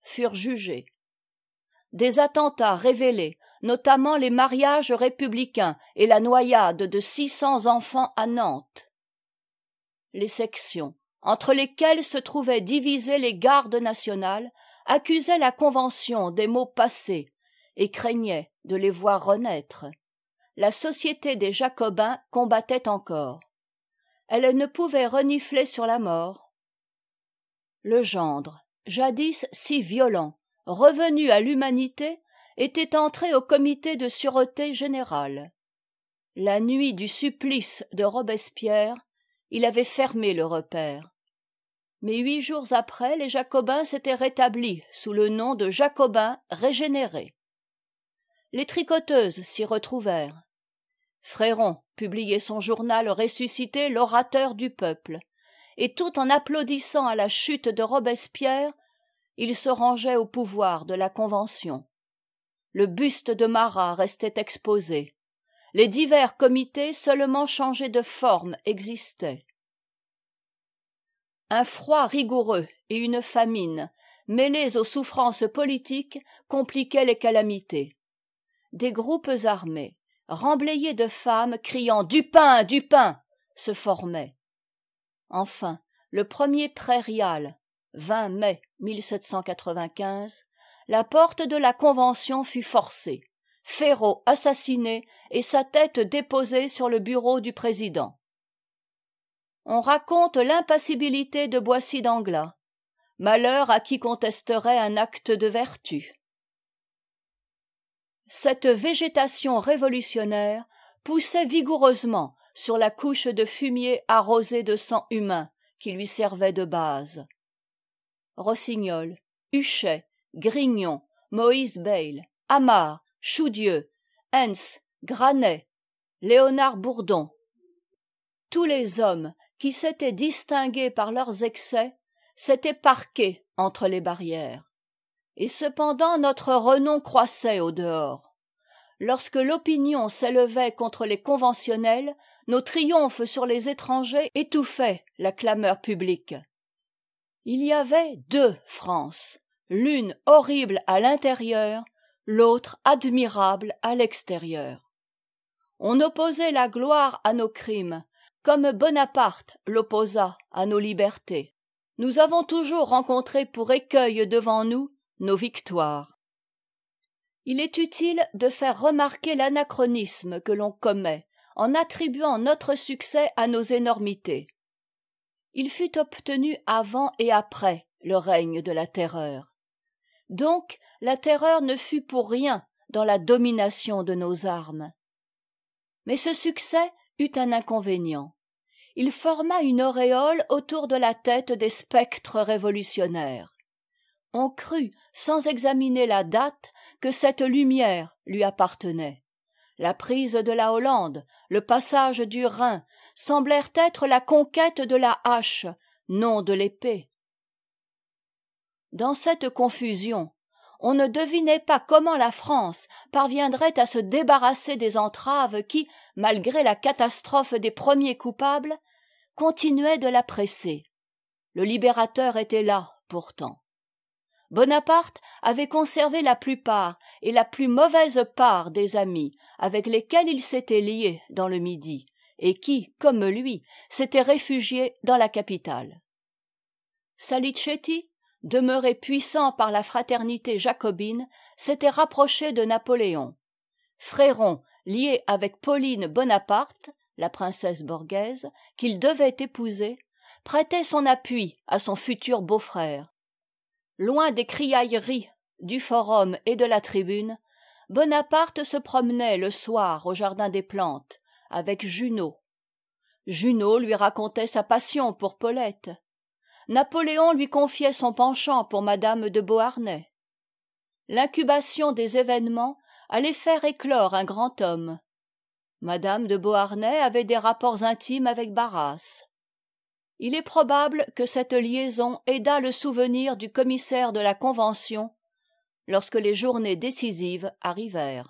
furent jugés. Des attentats révélés, notamment les mariages républicains et la noyade de six cents enfants à Nantes. Les sections, entre lesquelles se trouvaient divisées les gardes nationales, accusaient la Convention des maux passés et craignaient de les voir renaître. La Société des Jacobins combattait encore. Elle ne pouvait renifler sur la mort. Le gendre, jadis si violent, revenu à l'humanité, était entré au comité de sûreté générale. La nuit du supplice de Robespierre, il avait fermé le repaire. Mais huit jours après, les Jacobins s'étaient rétablis sous le nom de Jacobins régénérés. Les tricoteuses s'y retrouvèrent. Fréron publiait son journal ressuscité L'Orateur du peuple, et tout en applaudissant à la chute de Robespierre, il se rangeait au pouvoir de la Convention. Le buste de Marat restait exposé. Les divers comités seulement changés de forme existaient. Un froid rigoureux et une famine, mêlés aux souffrances politiques, compliquaient les calamités. Des groupes armés, remblayés de femmes criant « Du pain, du pain !» se formaient. Enfin, le premier prairial, vingt mai mille sept cent quatre-vingt-quinze, la porte de la Convention fut forcée, Féraud assassiné et sa tête déposée sur le bureau du président. On raconte l'impassibilité de Boissy d'Anglas. Malheur à qui contesterait un acte de vertu. Cette végétation révolutionnaire poussait vigoureusement sur la couche de fumier arrosée de sang humain qui lui servait de base. Rossignol, Huchet, Grignon, Moïse Bayle, Amar, Choudieu, Hens, Granet, Léonard Bourdon, tous les hommes qui s'étaient distingués par leurs excès s'étaient parqués entre les barrières. Et cependant notre renom croissait au dehors. Lorsque l'opinion s'élevait contre les conventionnels, nos triomphes sur les étrangers étouffaient la clameur publique. Il y avait deux France, l'une horrible à l'intérieur, l'autre admirable à l'extérieur. On opposait la gloire à nos crimes, comme Bonaparte l'opposa à nos libertés. Nous avons toujours rencontré pour écueil devant nous nos victoires. Il est utile de faire remarquer l'anachronisme que l'on commet en attribuant notre succès à nos énormités. Il fut obtenu avant et après le règne de la terreur. Donc la terreur ne fut pour rien dans la domination de nos armes. Mais ce succès eut un inconvénient. Il forma une auréole autour de la tête des spectres révolutionnaires. On crut, sans examiner la date, que cette lumière lui appartenait. La prise de la Hollande, le passage du Rhin, semblèrent être la conquête de la hache, non de l'épée. Dans cette confusion, on ne devinait pas comment la France parviendrait à se débarrasser des entraves qui, malgré la catastrophe des premiers coupables, continuaient de la presser. Le libérateur était là, pourtant. Bonaparte avait conservé la plupart et la plus mauvaise part des amis avec lesquels il s'était lié dans le Midi, et qui, comme lui, s'étaient réfugiés dans la capitale. Salicetti, demeuré puissant par la fraternité jacobine, s'était rapproché de Napoléon. Fréron, lié avec Pauline Bonaparte, la princesse borghèse, qu'il devait épouser, prêtait son appui à son futur beau-frère. Loin des criailleries du forum et de la tribune, Bonaparte se promenait le soir au jardin des plantes avec Junot. Junot lui racontait sa passion pour Paulette. Napoléon lui confiait son penchant pour madame de Beauharnais. L'incubation des événements allait faire éclore un grand homme. Madame de Beauharnais avait des rapports intimes avec Barras. Il est probable que cette liaison aida le souvenir du commissaire de la Convention lorsque les journées décisives arrivèrent.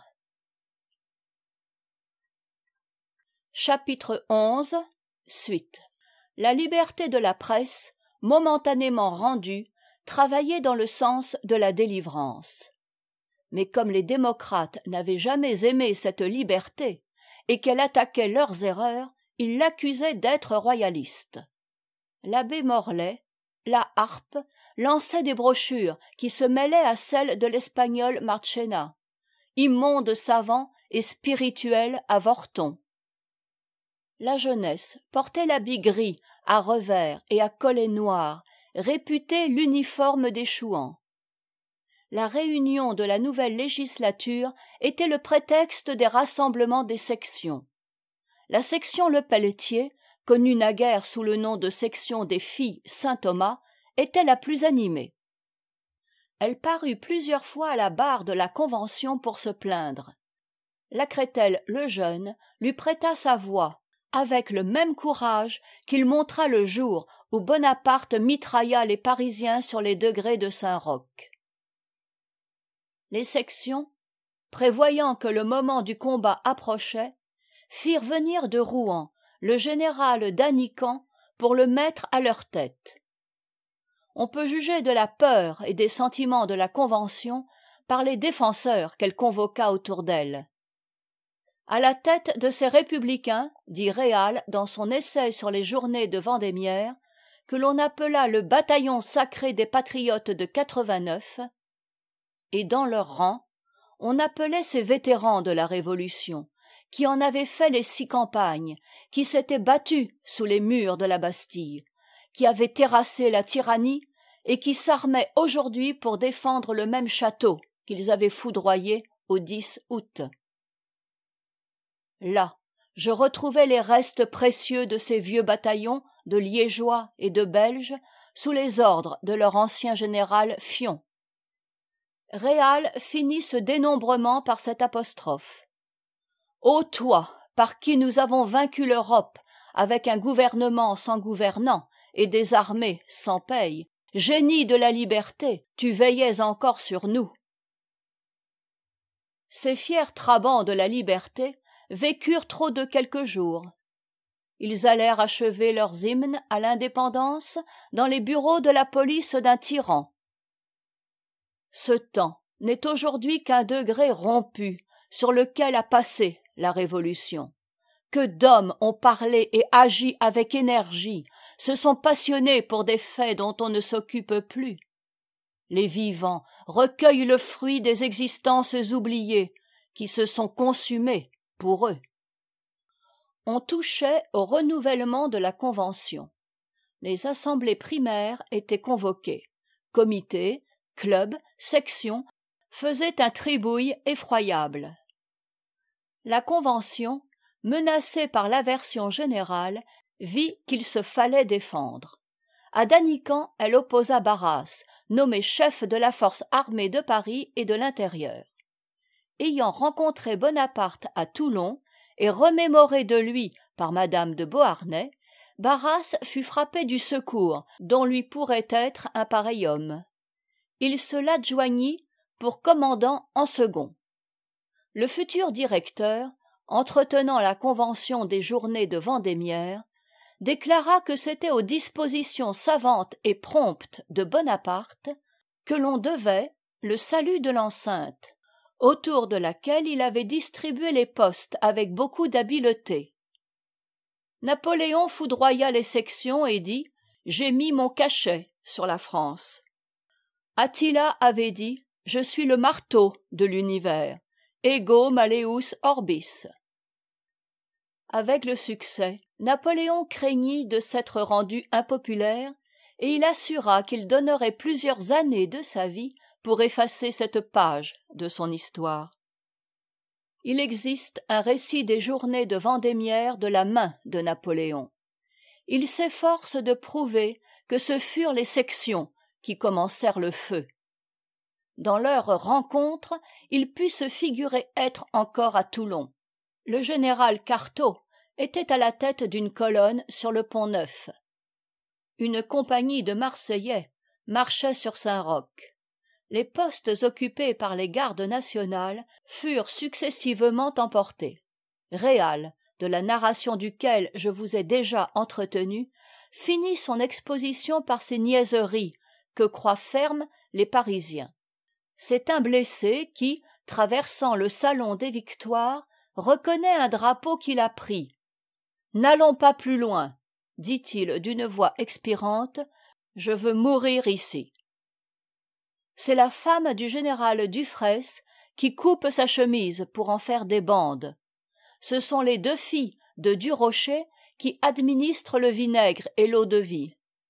Chapitre onze. Suite. La liberté de la presse, momentanément rendue, travaillait dans le sens de la délivrance. Mais comme les démocrates n'avaient jamais aimé cette liberté et qu'elle attaquait leurs erreurs, ils l'accusaient d'être royaliste. L'abbé Morlaix, la harpe, lançait des brochures qui se mêlaient à celles de l'espagnol Marchena, immonde savant et spirituel avorton. La jeunesse portait l'habit gris à revers et à collet noir, réputé l'uniforme des chouans. La réunion de la nouvelle législature était le prétexte des rassemblements des sections. La section Le Pelletier, connue naguère sous le nom de section des filles Saint-Thomas, était la plus animée. Elle parut plusieurs fois à la barre de la Convention pour se plaindre. Lacretelle le jeune lui prêta sa voix, avec le même courage qu'il montra le jour où Bonaparte mitrailla les Parisiens sur les degrés de Saint-Roch. Les sections, prévoyant que le moment du combat approchait, firent venir de Rouen le général d'Annican pour le mettre à leur tête. On peut juger de la peur et des sentiments de la Convention par les défenseurs qu'elle convoqua autour d'elle. À la tête de ces républicains, dit Réal dans son essai sur les journées de Vendémiaire, que l'on appela le bataillon sacré des patriotes de quatre-vingt-neuf, et dans leur rang, on appelait ces vétérans de la Révolution, qui en avaient fait les six campagnes, qui s'étaient battus sous les murs de la Bastille, qui avaient terrassé la tyrannie et qui s'armaient aujourd'hui pour défendre le même château qu'ils avaient foudroyé au dix août. Là, je retrouvais les restes précieux de ces vieux bataillons de Liégeois et de Belges sous les ordres de leur ancien général Fion. Réal finit ce dénombrement par cette apostrophe. « Ô toi, par qui nous avons vaincu l'Europe avec un gouvernement sans gouvernant et des armées sans paye, génie de la liberté, tu veillais encore sur nous. » Ces fiers trabants de la liberté vécurent trop de quelques jours. Ils allèrent achever leurs hymnes à l'indépendance dans les bureaux de la police d'un tyran. Ce temps n'est aujourd'hui qu'un degré rompu sur lequel a passé la Révolution. Que d'hommes ont parlé et agi avec énergie, se sont passionnés pour des faits dont on ne s'occupe plus. Les vivants recueillent le fruit des existences oubliées qui se sont consumées pour eux. On touchait au renouvellement de la Convention. Les assemblées primaires étaient convoquées. Comités, clubs, sections faisaient un tribouille effroyable. La Convention, menacée par l'aversion générale, vit qu'il se fallait défendre. À Danican, elle opposa Barras, nommé chef de la force armée de Paris et de l'intérieur. Ayant rencontré Bonaparte à Toulon et remémoré de lui par madame de Beauharnais, Barras fut frappé du secours dont lui pourrait être un pareil homme. Il se l'adjoignit pour commandant en second. Le futur directeur, entretenant la convention des journées de Vendémiaire, déclara que c'était aux dispositions savantes et promptes de Bonaparte que l'on devait le salut de l'enceinte, autour de laquelle il avait distribué les postes avec beaucoup d'habileté. Napoléon foudroya les sections et dit « J'ai mis mon cachet sur la France ». Attila avait dit « Je suis le marteau de l'univers, ego maleus orbis ». Avec le succès, Napoléon craignit de s'être rendu impopulaire et il assura qu'il donnerait plusieurs années de sa vie pour effacer cette page de son histoire. Il existe un récit des journées de Vendémiaire de la main de Napoléon. Il s'efforce de prouver que ce furent les sections qui commencèrent le feu. Dans leur rencontre, il put se figurer être encore à Toulon. Le général Cartaux était à la tête d'une colonne sur le Pont-Neuf. Une compagnie de Marseillais marchait sur Saint-Roch. Les postes occupés par les gardes nationales furent successivement emportés. Réal, de la narration duquel je vous ai déjà entretenu, finit son exposition par ces niaiseries que croient fermes les Parisiens. C'est un blessé qui, traversant le salon des Victoires, reconnaît un drapeau qu'il a pris. « N'allons pas plus loin, dit-il d'une voix expirante, je veux mourir ici. » C'est la femme du général Dufraisse qui coupe sa chemise pour en faire des bandes. Ce sont les deux filles de Durocher qui administrent le vinaigre et l'eau-de-vie.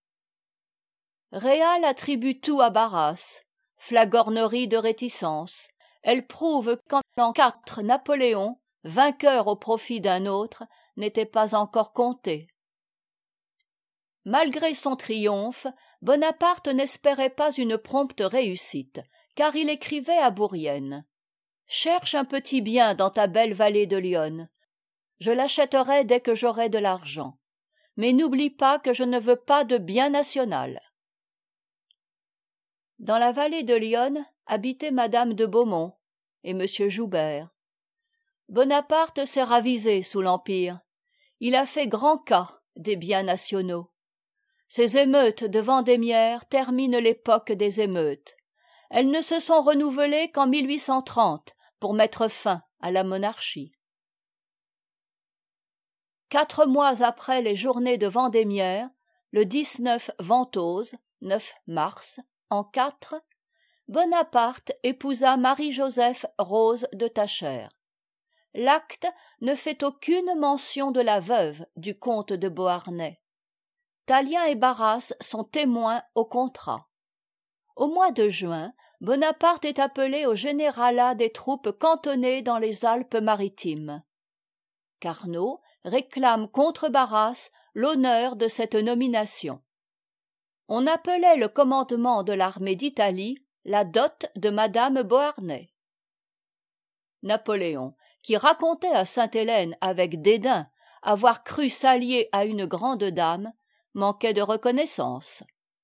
Réal attribue tout à Barras, flagornerie de réticence. Elle prouve qu'en l'an quatre, Napoléon, vainqueur au profit d'un autre, n'était pas encore compté. Malgré son triomphe, Bonaparte n'espérait pas une prompte réussite, car il écrivait à Bourrienne. « Cherche un petit bien dans ta belle vallée de l'Yonne. Je l'achèterai dès que j'aurai de l'argent. Mais n'oublie pas que je ne veux pas de bien national. » Dans la vallée de l'Yonne habitait Madame de Beaumont et Monsieur Joubert. Bonaparte s'est ravisé sous l'Empire. Il a fait grand cas des biens nationaux. Ces émeutes de Vendémiaire terminent l'époque des émeutes. Elles ne se sont renouvelées qu'en mille huit cent trente pour mettre fin à la monarchie. Quatre mois après les journées de Vendémiaire, le dix-neuf Ventose, neuf mars, en quatre, Bonaparte épousa Marie-Joseph Rose de Tachère. L'acte ne fait aucune mention de la veuve du comte de Beauharnais. Tallien et Barras sont témoins au contrat. Au mois de juin, Bonaparte est appelé au généralat des troupes cantonnées dans les Alpes-Maritimes. Carnot réclame contre Barras l'honneur de cette nomination. On appelait le commandement de l'armée d'Italie la dot de Madame Beauharnais. Napoléon, qui racontait à Sainte-Hélène avec dédain avoir cru s'allier à une grande dame, manquait de reconnaissance.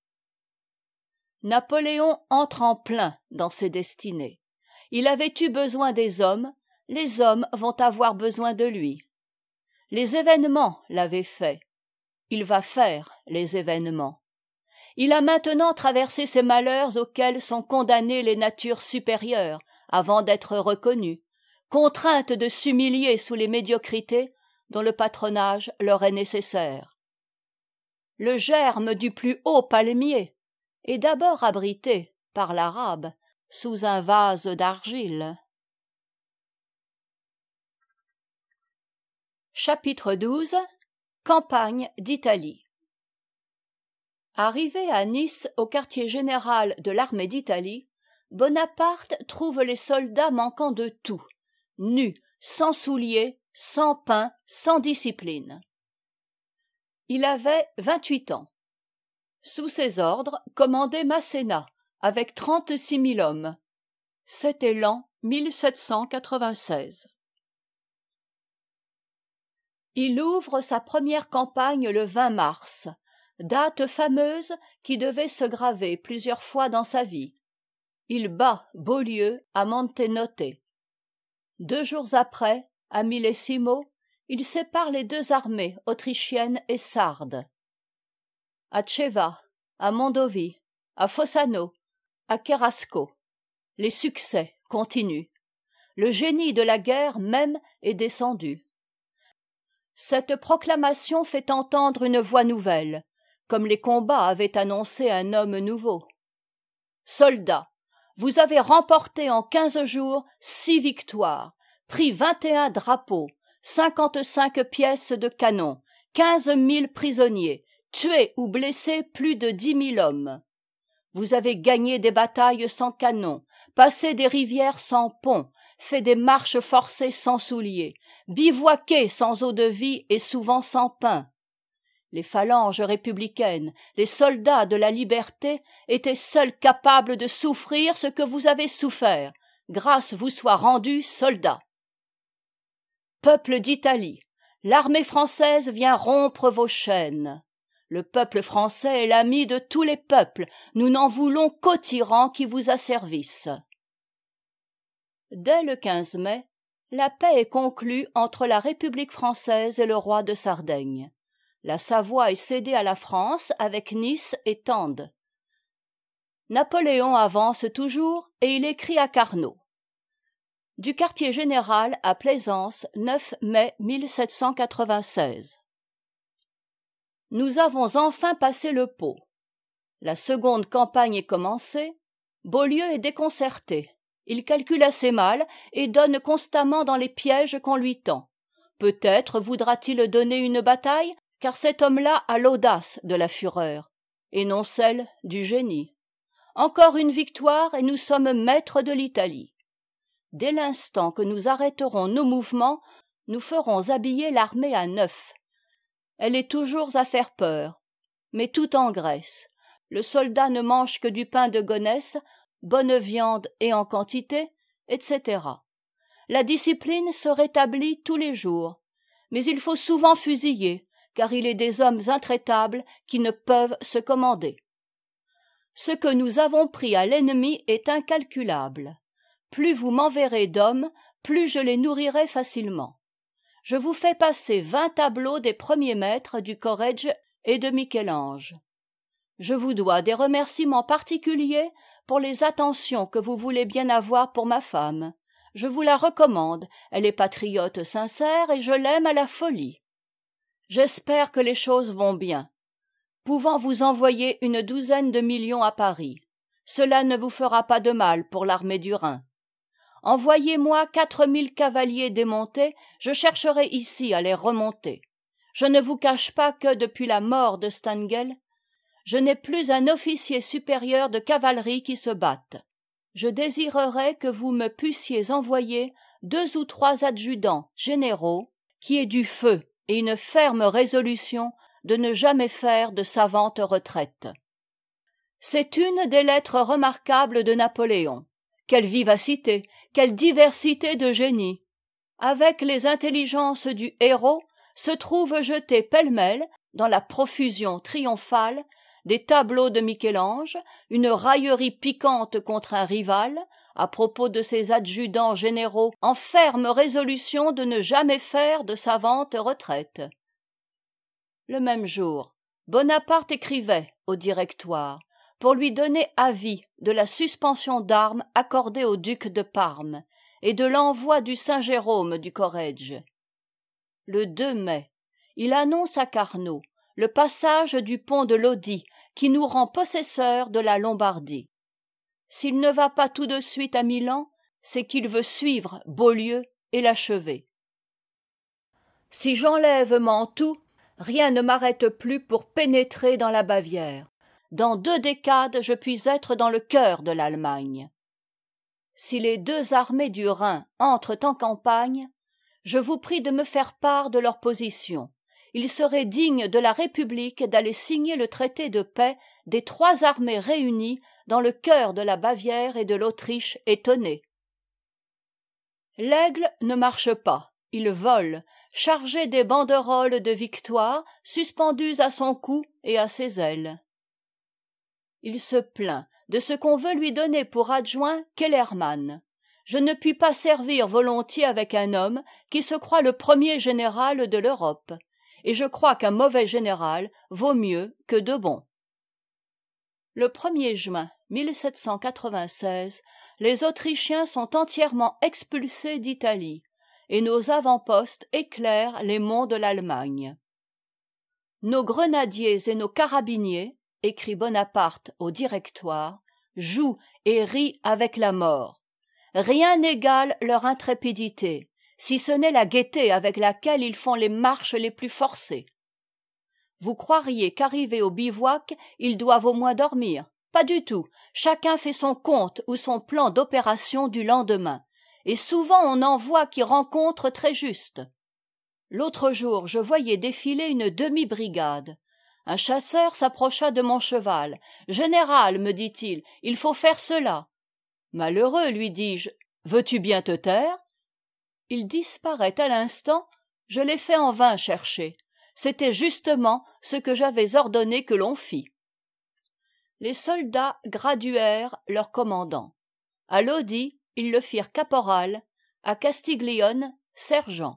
Napoléon entre en plein dans ses destinées. Il avait eu besoin des hommes, les hommes vont avoir besoin de lui. Les événements l'avaient fait. Il va faire les événements. Il a maintenant traversé ces malheurs auxquels sont condamnées les natures supérieures avant d'être reconnues, contraintes de s'humilier sous les médiocrités dont le patronage leur est nécessaire. Le germe du plus haut palmier est d'abord abrité par l'arabe sous un vase d'argile. Chapitre douze. Campagne d'Italie. Arrivé à Nice, au quartier général de l'armée d'Italie, Bonaparte trouve les soldats manquant de tout, nus, sans souliers, sans pain, sans discipline. Il avait vingt-huit ans. Sous ses ordres commandait Masséna, avec trente-six mille hommes. C'était l'an mille sept cent quatre-vingt-seize. Il ouvre sa première campagne le vingt mars, date fameuse qui devait se graver plusieurs fois dans sa vie. Il bat Beaulieu à Montenotte. Deux jours après, à Millesimo, il sépare les deux armées autrichiennes et sardes. À Ceva, à Mondovi, à Fossano, à Cherasco. Les succès continuent. Le génie de la guerre même est descendu. Cette proclamation fait entendre une voix nouvelle, comme les combats avaient annoncé un homme nouveau. Soldats, vous avez remporté en quinze jours six victoires, pris vingt et un drapeaux, cinquante-cinq pièces de canon, quinze mille prisonniers, tué ou blessé plus de dix mille hommes. Vous avez gagné des batailles sans canon, passé des rivières sans pont, fait des marches forcées sans souliers, bivouaqué sans eau-de-vie et souvent sans pain. Les phalanges républicaines, les soldats de la liberté étaient seuls capables de souffrir ce que vous avez souffert. Grâce vous soit rendue, soldats. Peuple d'Italie, l'armée française vient rompre vos chaînes. Le peuple français est l'ami de tous les peuples. Nous n'en voulons qu'au tyran qui vous asservisse. Dès le quinze mai, la paix est conclue entre la République française et le roi de Sardaigne. La Savoie est cédée à la France avec Nice et Tende. Napoléon avance toujours et il écrit à Carnot. Du quartier général à Plaisance, neuf mai mille sept cent quatre-vingt-seize. Nous avons enfin passé le Pô. La seconde campagne est commencée. Beaulieu est déconcerté. Il calcule assez mal et donne constamment dans les pièges qu'on lui tend. Peut-être voudra-t-il donner une bataille, car cet homme-là a l'audace de la fureur, et non celle du génie. Encore une victoire et nous sommes maîtres de l'Italie. Dès l'instant que nous arrêterons nos mouvements, nous ferons habiller l'armée à neuf. Elle est toujours à faire peur, mais tout en Grèce. Le soldat ne mange que du pain de Gonesse, bonne viande et en quantité, et cetera. La discipline se rétablit tous les jours, mais il faut souvent fusiller, car il est des hommes intraitables qui ne peuvent se commander. Ce que nous avons pris à l'ennemi est incalculable. Plus vous m'enverrez d'hommes, plus je les nourrirai facilement. Je vous fais passer vingt tableaux des premiers maîtres du Corrège et de Michel-Ange. Je vous dois des remerciements particuliers pour les attentions que vous voulez bien avoir pour ma femme. Je vous la recommande, elle est patriote sincère et je l'aime à la folie. J'espère que les choses vont bien, pouvant vous envoyer une douzaine de millions à Paris. Cela ne vous fera pas de mal pour l'armée du Rhin. Envoyez-moi quatre mille cavaliers démontés, je chercherai ici à les remonter. Je ne vous cache pas que, depuis la mort de Stangl, je n'ai plus un officier supérieur de cavalerie qui se batte. Je désirerais que vous me puissiez envoyer deux ou trois adjudants généraux qui aient du feu et une ferme résolution de ne jamais faire de savantes retraites. C'est une des lettres remarquables de Napoléon. Quelle vivacité, quelle diversité de génie! Avec les intelligences du héros se trouvent jetés pêle-mêle, dans la profusion triomphale, des tableaux de Michel-Ange, une raillerie piquante contre un rival, à propos de ses adjudants généraux en ferme résolution de ne jamais faire de savantes retraites. Le même jour, Bonaparte écrivait au Directoire pour lui donner avis de la suspension d'armes accordée au duc de Parme et de l'envoi du Saint-Jérôme du Corrège. Le deux mai, il annonce à Carnot le passage du pont de Lodi qui nous rend possesseurs de la Lombardie. S'il ne va pas tout de suite à Milan, c'est qu'il veut suivre Beaulieu et l'achever. Si j'enlève Mantoue, rien ne m'arrête plus pour pénétrer dans la Bavière. Dans deux décades, je puis être dans le cœur de l'Allemagne. Si les deux armées du Rhin entrent en campagne, je vous prie de me faire part de leur position. Il serait digne de la République d'aller signer le traité de paix des trois armées réunies dans le cœur de la Bavière et de l'Autriche étonnée. L'aigle ne marche pas, il vole, chargé des banderoles de victoire suspendues à son cou et à ses ailes. Il se plaint de ce qu'on veut lui donner pour adjoint Kellermann. Je ne puis pas servir volontiers avec un homme qui se croit le premier général de l'Europe, et je crois qu'un mauvais général vaut mieux que de bons. Le premier juin mille sept cent quatre-vingt-seize, les Autrichiens sont entièrement expulsés d'Italie, et nos avant-postes éclairent les monts de l'Allemagne. Nos grenadiers et nos carabiniers, écrit Bonaparte au Directoire, jouent et rient avec la mort. Rien n'égale leur intrépidité, si ce n'est la gaieté avec laquelle ils font les marches les plus forcées. Vous croiriez qu'arrivés au bivouac, ils doivent au moins dormir. Pas du tout. Chacun fait son compte ou son plan d'opération du lendemain. Et souvent on en voit qui rencontrent très juste. L'autre jour, je voyais défiler une demi-brigade. Un chasseur s'approcha de mon cheval. « Général, me dit-il, il faut faire cela. » « Malheureux, lui dis-je, veux-tu bien te taire ?» Il disparaît à l'instant, je l'ai fait en vain chercher. C'était justement ce que j'avais ordonné que l'on fît. Les soldats graduèrent leur commandant. À Lodi, ils le firent caporal, à Castiglione, sergent.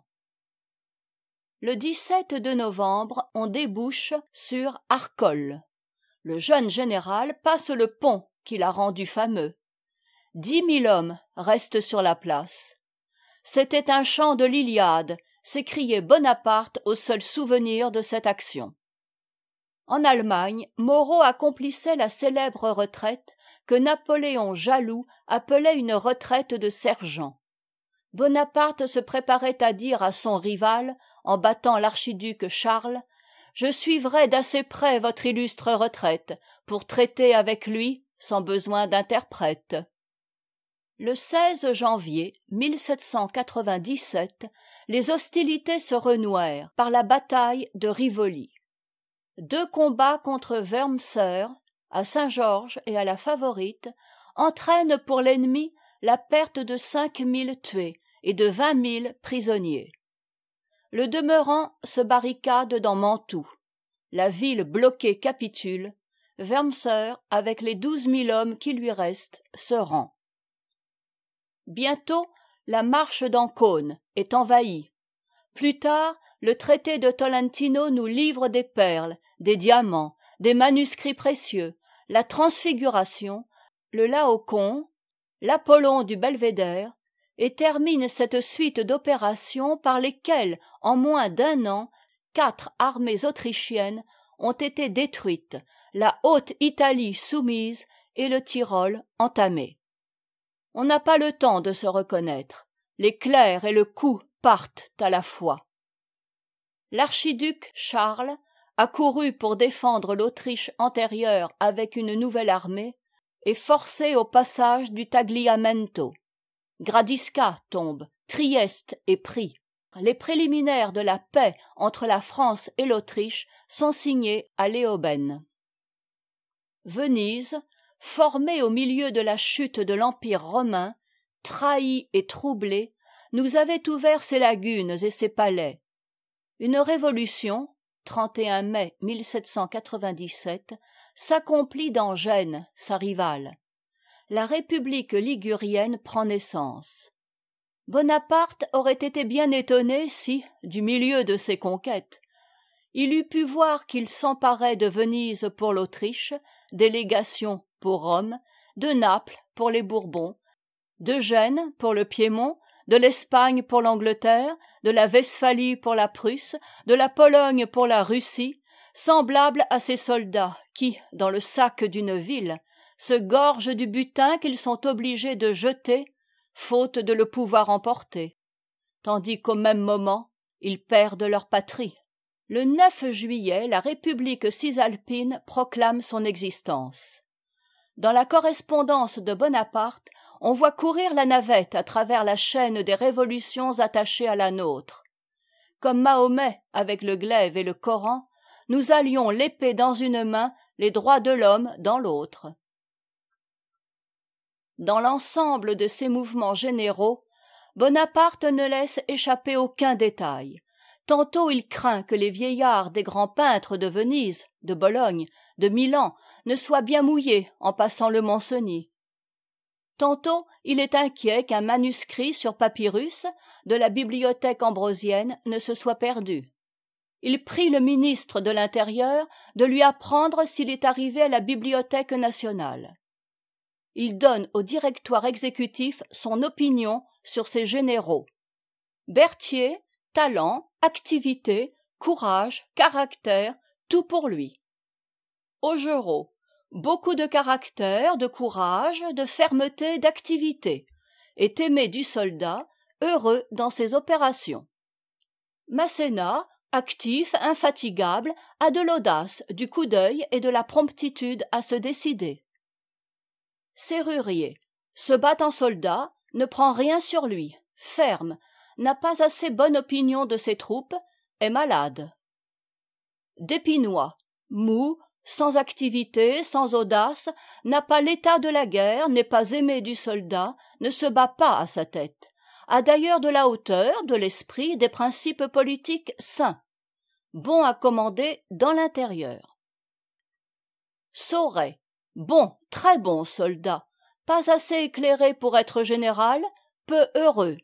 Le dix-sept de novembre, on débouche sur Arcole. Le jeune général passe le pont qui l'a rendu fameux. Dix mille hommes restent sur la place. C'était un chant de l'Iliade, s'écriait Bonaparte au seul souvenir de cette action. En Allemagne, Moreau accomplissait la célèbre retraite que Napoléon jaloux appelait une retraite de sergent. Bonaparte se préparait à dire à son rival, en battant l'archiduc Charles, « Je suivrai d'assez près votre illustre retraite pour traiter avec lui sans besoin d'interprète. » Le seize janvier mille sept cent quatre-vingt-dix-sept, les hostilités se renouèrent par la bataille de Rivoli. Deux combats contre Wurmser, à Saint-Georges et à la Favorite, entraînent pour l'ennemi la perte de cinq mille tués et de vingt mille prisonniers. Le demeurant se barricade dans Mantoue. La ville bloquée capitule. Wurmser, avec les douze mille hommes qui lui restent, se rend. Bientôt, la marche d'Ancône est envahie. Plus tard, le traité de Tolentino nous livre des perles, des diamants, des manuscrits précieux, la Transfiguration, le Laocoon, l'Apollon du Belvédère, et termine cette suite d'opérations par lesquelles, en moins d'un an, quatre armées autrichiennes ont été détruites, la Haute-Italie soumise et le Tyrol entamé. On n'a pas le temps de se reconnaître. L'éclair et le coup partent à la fois. L'archiduc Charles, accouru pour défendre l'Autriche antérieure avec une nouvelle armée, est forcé au passage du Tagliamento. Gradisca tombe, Trieste est pris. Les préliminaires de la paix entre la France et l'Autriche sont signés à Léoben. Venise, formée au milieu de la chute de l'Empire romain, trahie et troublée, nous avait ouvert ses lagunes et ses palais. Une révolution, trente et un mai mille sept cent quatre-vingt-dix-sept, s'accomplit dans Gênes, sa rivale. La République ligurienne prend naissance. Bonaparte aurait été bien étonné si, du milieu de ses conquêtes, il eût pu voir qu'il s'emparait de Venise pour l'Autriche, délégation pour Rome, de Naples pour les Bourbons, de Gênes pour le Piémont, de l'Espagne pour l'Angleterre, de la Westphalie pour la Prusse, de la Pologne pour la Russie, semblable à ces soldats qui, dans le sac d'une ville, se gorgent du butin qu'ils sont obligés de jeter, faute de le pouvoir emporter, tandis qu'au même moment, ils perdent leur patrie. Le neuf juillet, la République cisalpine proclame son existence. Dans la correspondance de Bonaparte, on voit courir la navette à travers la chaîne des révolutions attachées à la nôtre. Comme Mahomet avec le glaive et le Coran, nous allions l'épée dans une main, les droits de l'homme dans l'autre. Dans l'ensemble de ces mouvements généraux, Bonaparte ne laisse échapper aucun détail. Tantôt il craint que les vieillards des grands peintres de Venise, de Bologne, de Milan ne soient bien mouillés en passant le Mont-Cenis. Tantôt il est inquiet qu'un manuscrit sur papyrus de la bibliothèque ambrosienne ne se soit perdu. Il prie le ministre de l'Intérieur de lui apprendre s'il est arrivé à la Bibliothèque nationale. Il donne au directoire exécutif son opinion sur ses généraux. Berthier, talent, activité, courage, caractère, tout pour lui. Augereau, beaucoup de caractère, de courage, de fermeté, d'activité, est aimé du soldat, heureux dans ses opérations. Masséna, actif, infatigable, a de l'audace, du coup d'œil et de la promptitude à se décider. Serrurier, se bat en soldat, ne prend rien sur lui, ferme, n'a pas assez bonne opinion de ses troupes, est malade. D'Épinois, mou, sans activité, sans audace, n'a pas l'état de la guerre, n'est pas aimé du soldat, ne se bat pas à sa tête, a d'ailleurs de la hauteur, de l'esprit, des principes politiques sains, bon à commander dans l'intérieur. Sauret, bon, très bon soldat, pas assez éclairé pour être général, peu heureux.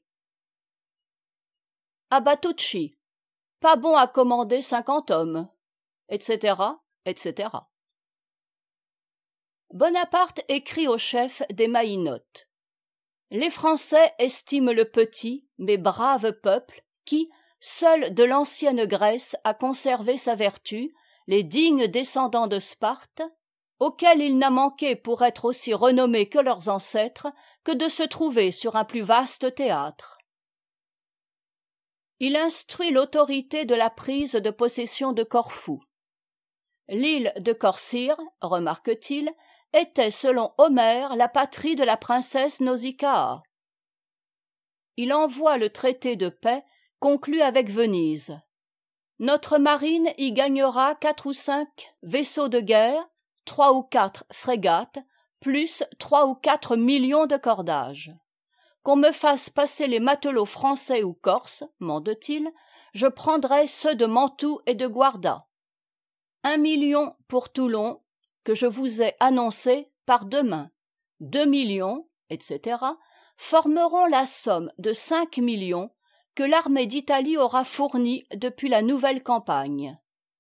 Abatucci, pas bon à commander cinquante hommes, et cetera, et cetera. Bonaparte écrit au chef des maïnotes. Les Français estiment le petit, mais brave peuple qui, seul de l'ancienne Grèce, a conservé sa vertu, les dignes descendants de Sparte, auxquels il n'a manqué pour être aussi renommés que leurs ancêtres, que de se trouver sur un plus vaste théâtre. Il instruit l'autorité de la prise de possession de Corfou. L'île de Corcyre, remarque-t-il, était selon Homère la patrie de la princesse Nausicaa. Il envoie le traité de paix conclu avec Venise. Notre marine y gagnera quatre ou cinq vaisseaux de guerre, trois ou quatre frégates, plus trois ou quatre millions de cordages. Qu'on me fasse passer les matelots français ou corses, mande-t-il, je prendrai ceux de Mantoue et de Guarda. Un million pour Toulon, que je vous ai annoncé par demain. Deux millions, et cetera, formeront la somme de cinq millions que l'armée d'Italie aura fournie depuis la nouvelle campagne.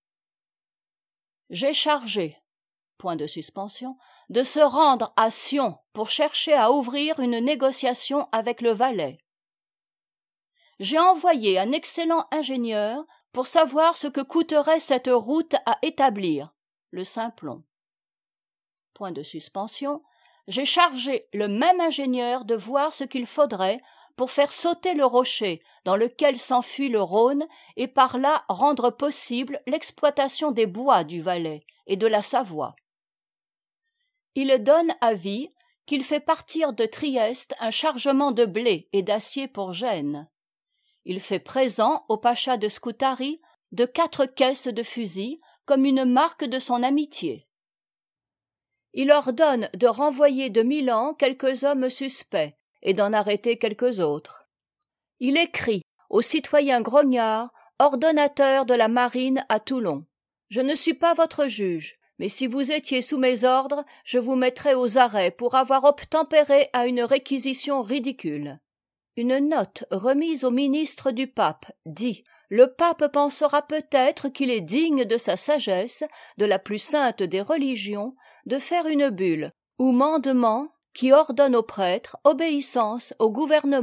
J'ai chargé, point de suspension, de se rendre à Sion pour chercher à ouvrir une négociation avec le Valais. J'ai envoyé un excellent ingénieur pour savoir ce que coûterait cette route à établir, le Simplon. Point de suspension, j'ai chargé le même ingénieur de voir ce qu'il faudrait pour faire sauter le rocher dans lequel s'enfuit le Rhône et par là rendre possible l'exploitation des bois du Valais et de la Savoie. Il donne avis qu'il fait partir de Trieste un chargement de blé et d'acier pour Gênes. Il fait présent au pacha de Scutari de quatre caisses de fusils comme une marque de son amitié. Il ordonne de renvoyer de Milan quelques hommes suspects et d'en arrêter quelques autres. Il écrit au citoyen Grognard, ordonnateur de la marine à Toulon. Je ne suis pas votre juge, mais si vous étiez sous mes ordres, je vous mettrais aux arrêts pour avoir obtempéré à une réquisition ridicule. Une note remise au ministre du pape dit « Le pape pensera peut-être qu'il est digne de sa sagesse, de la plus sainte des religions, de faire une bulle ou mandement qui ordonne aux prêtres obéissance au gouvernement. »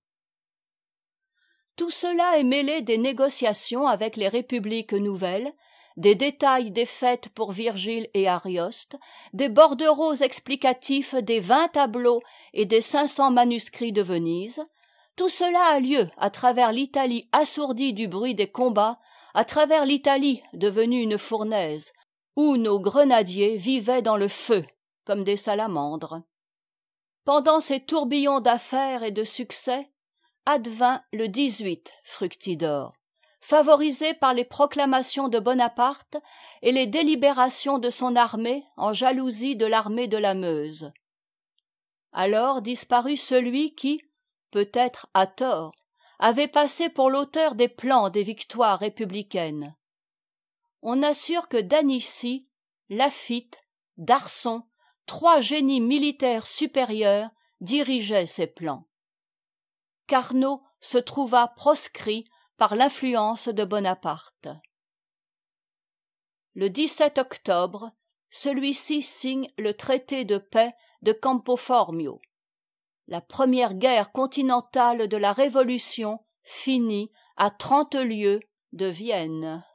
Tout cela est mêlé des négociations avec les républiques nouvelles, des détails des fêtes pour Virgile et Arioste, des bordereaux explicatifs des vingt tableaux et des cinq cents manuscrits de Venise. Tout cela a lieu à travers l'Italie assourdie du bruit des combats, à travers l'Italie devenue une fournaise, où nos grenadiers vivaient dans le feu comme des salamandres. Pendant ces tourbillons d'affaires et de succès, advint le dix-huit Fructidor, favorisé par les proclamations de Bonaparte et les délibérations de son armée en jalousie de l'armée de la Meuse. Alors disparut celui qui, peut-être à tort, avait passé pour l'auteur des plans des victoires républicaines. On assure que d'Anicy, Laffitte, Darçon, trois génies militaires supérieurs dirigeaient ces plans. Carnot se trouva proscrit par l'influence de Bonaparte. Le dix-sept octobre, celui-ci signe le traité de paix de Campo Formio. La première guerre continentale de la Révolution finit à trente lieues de Vienne.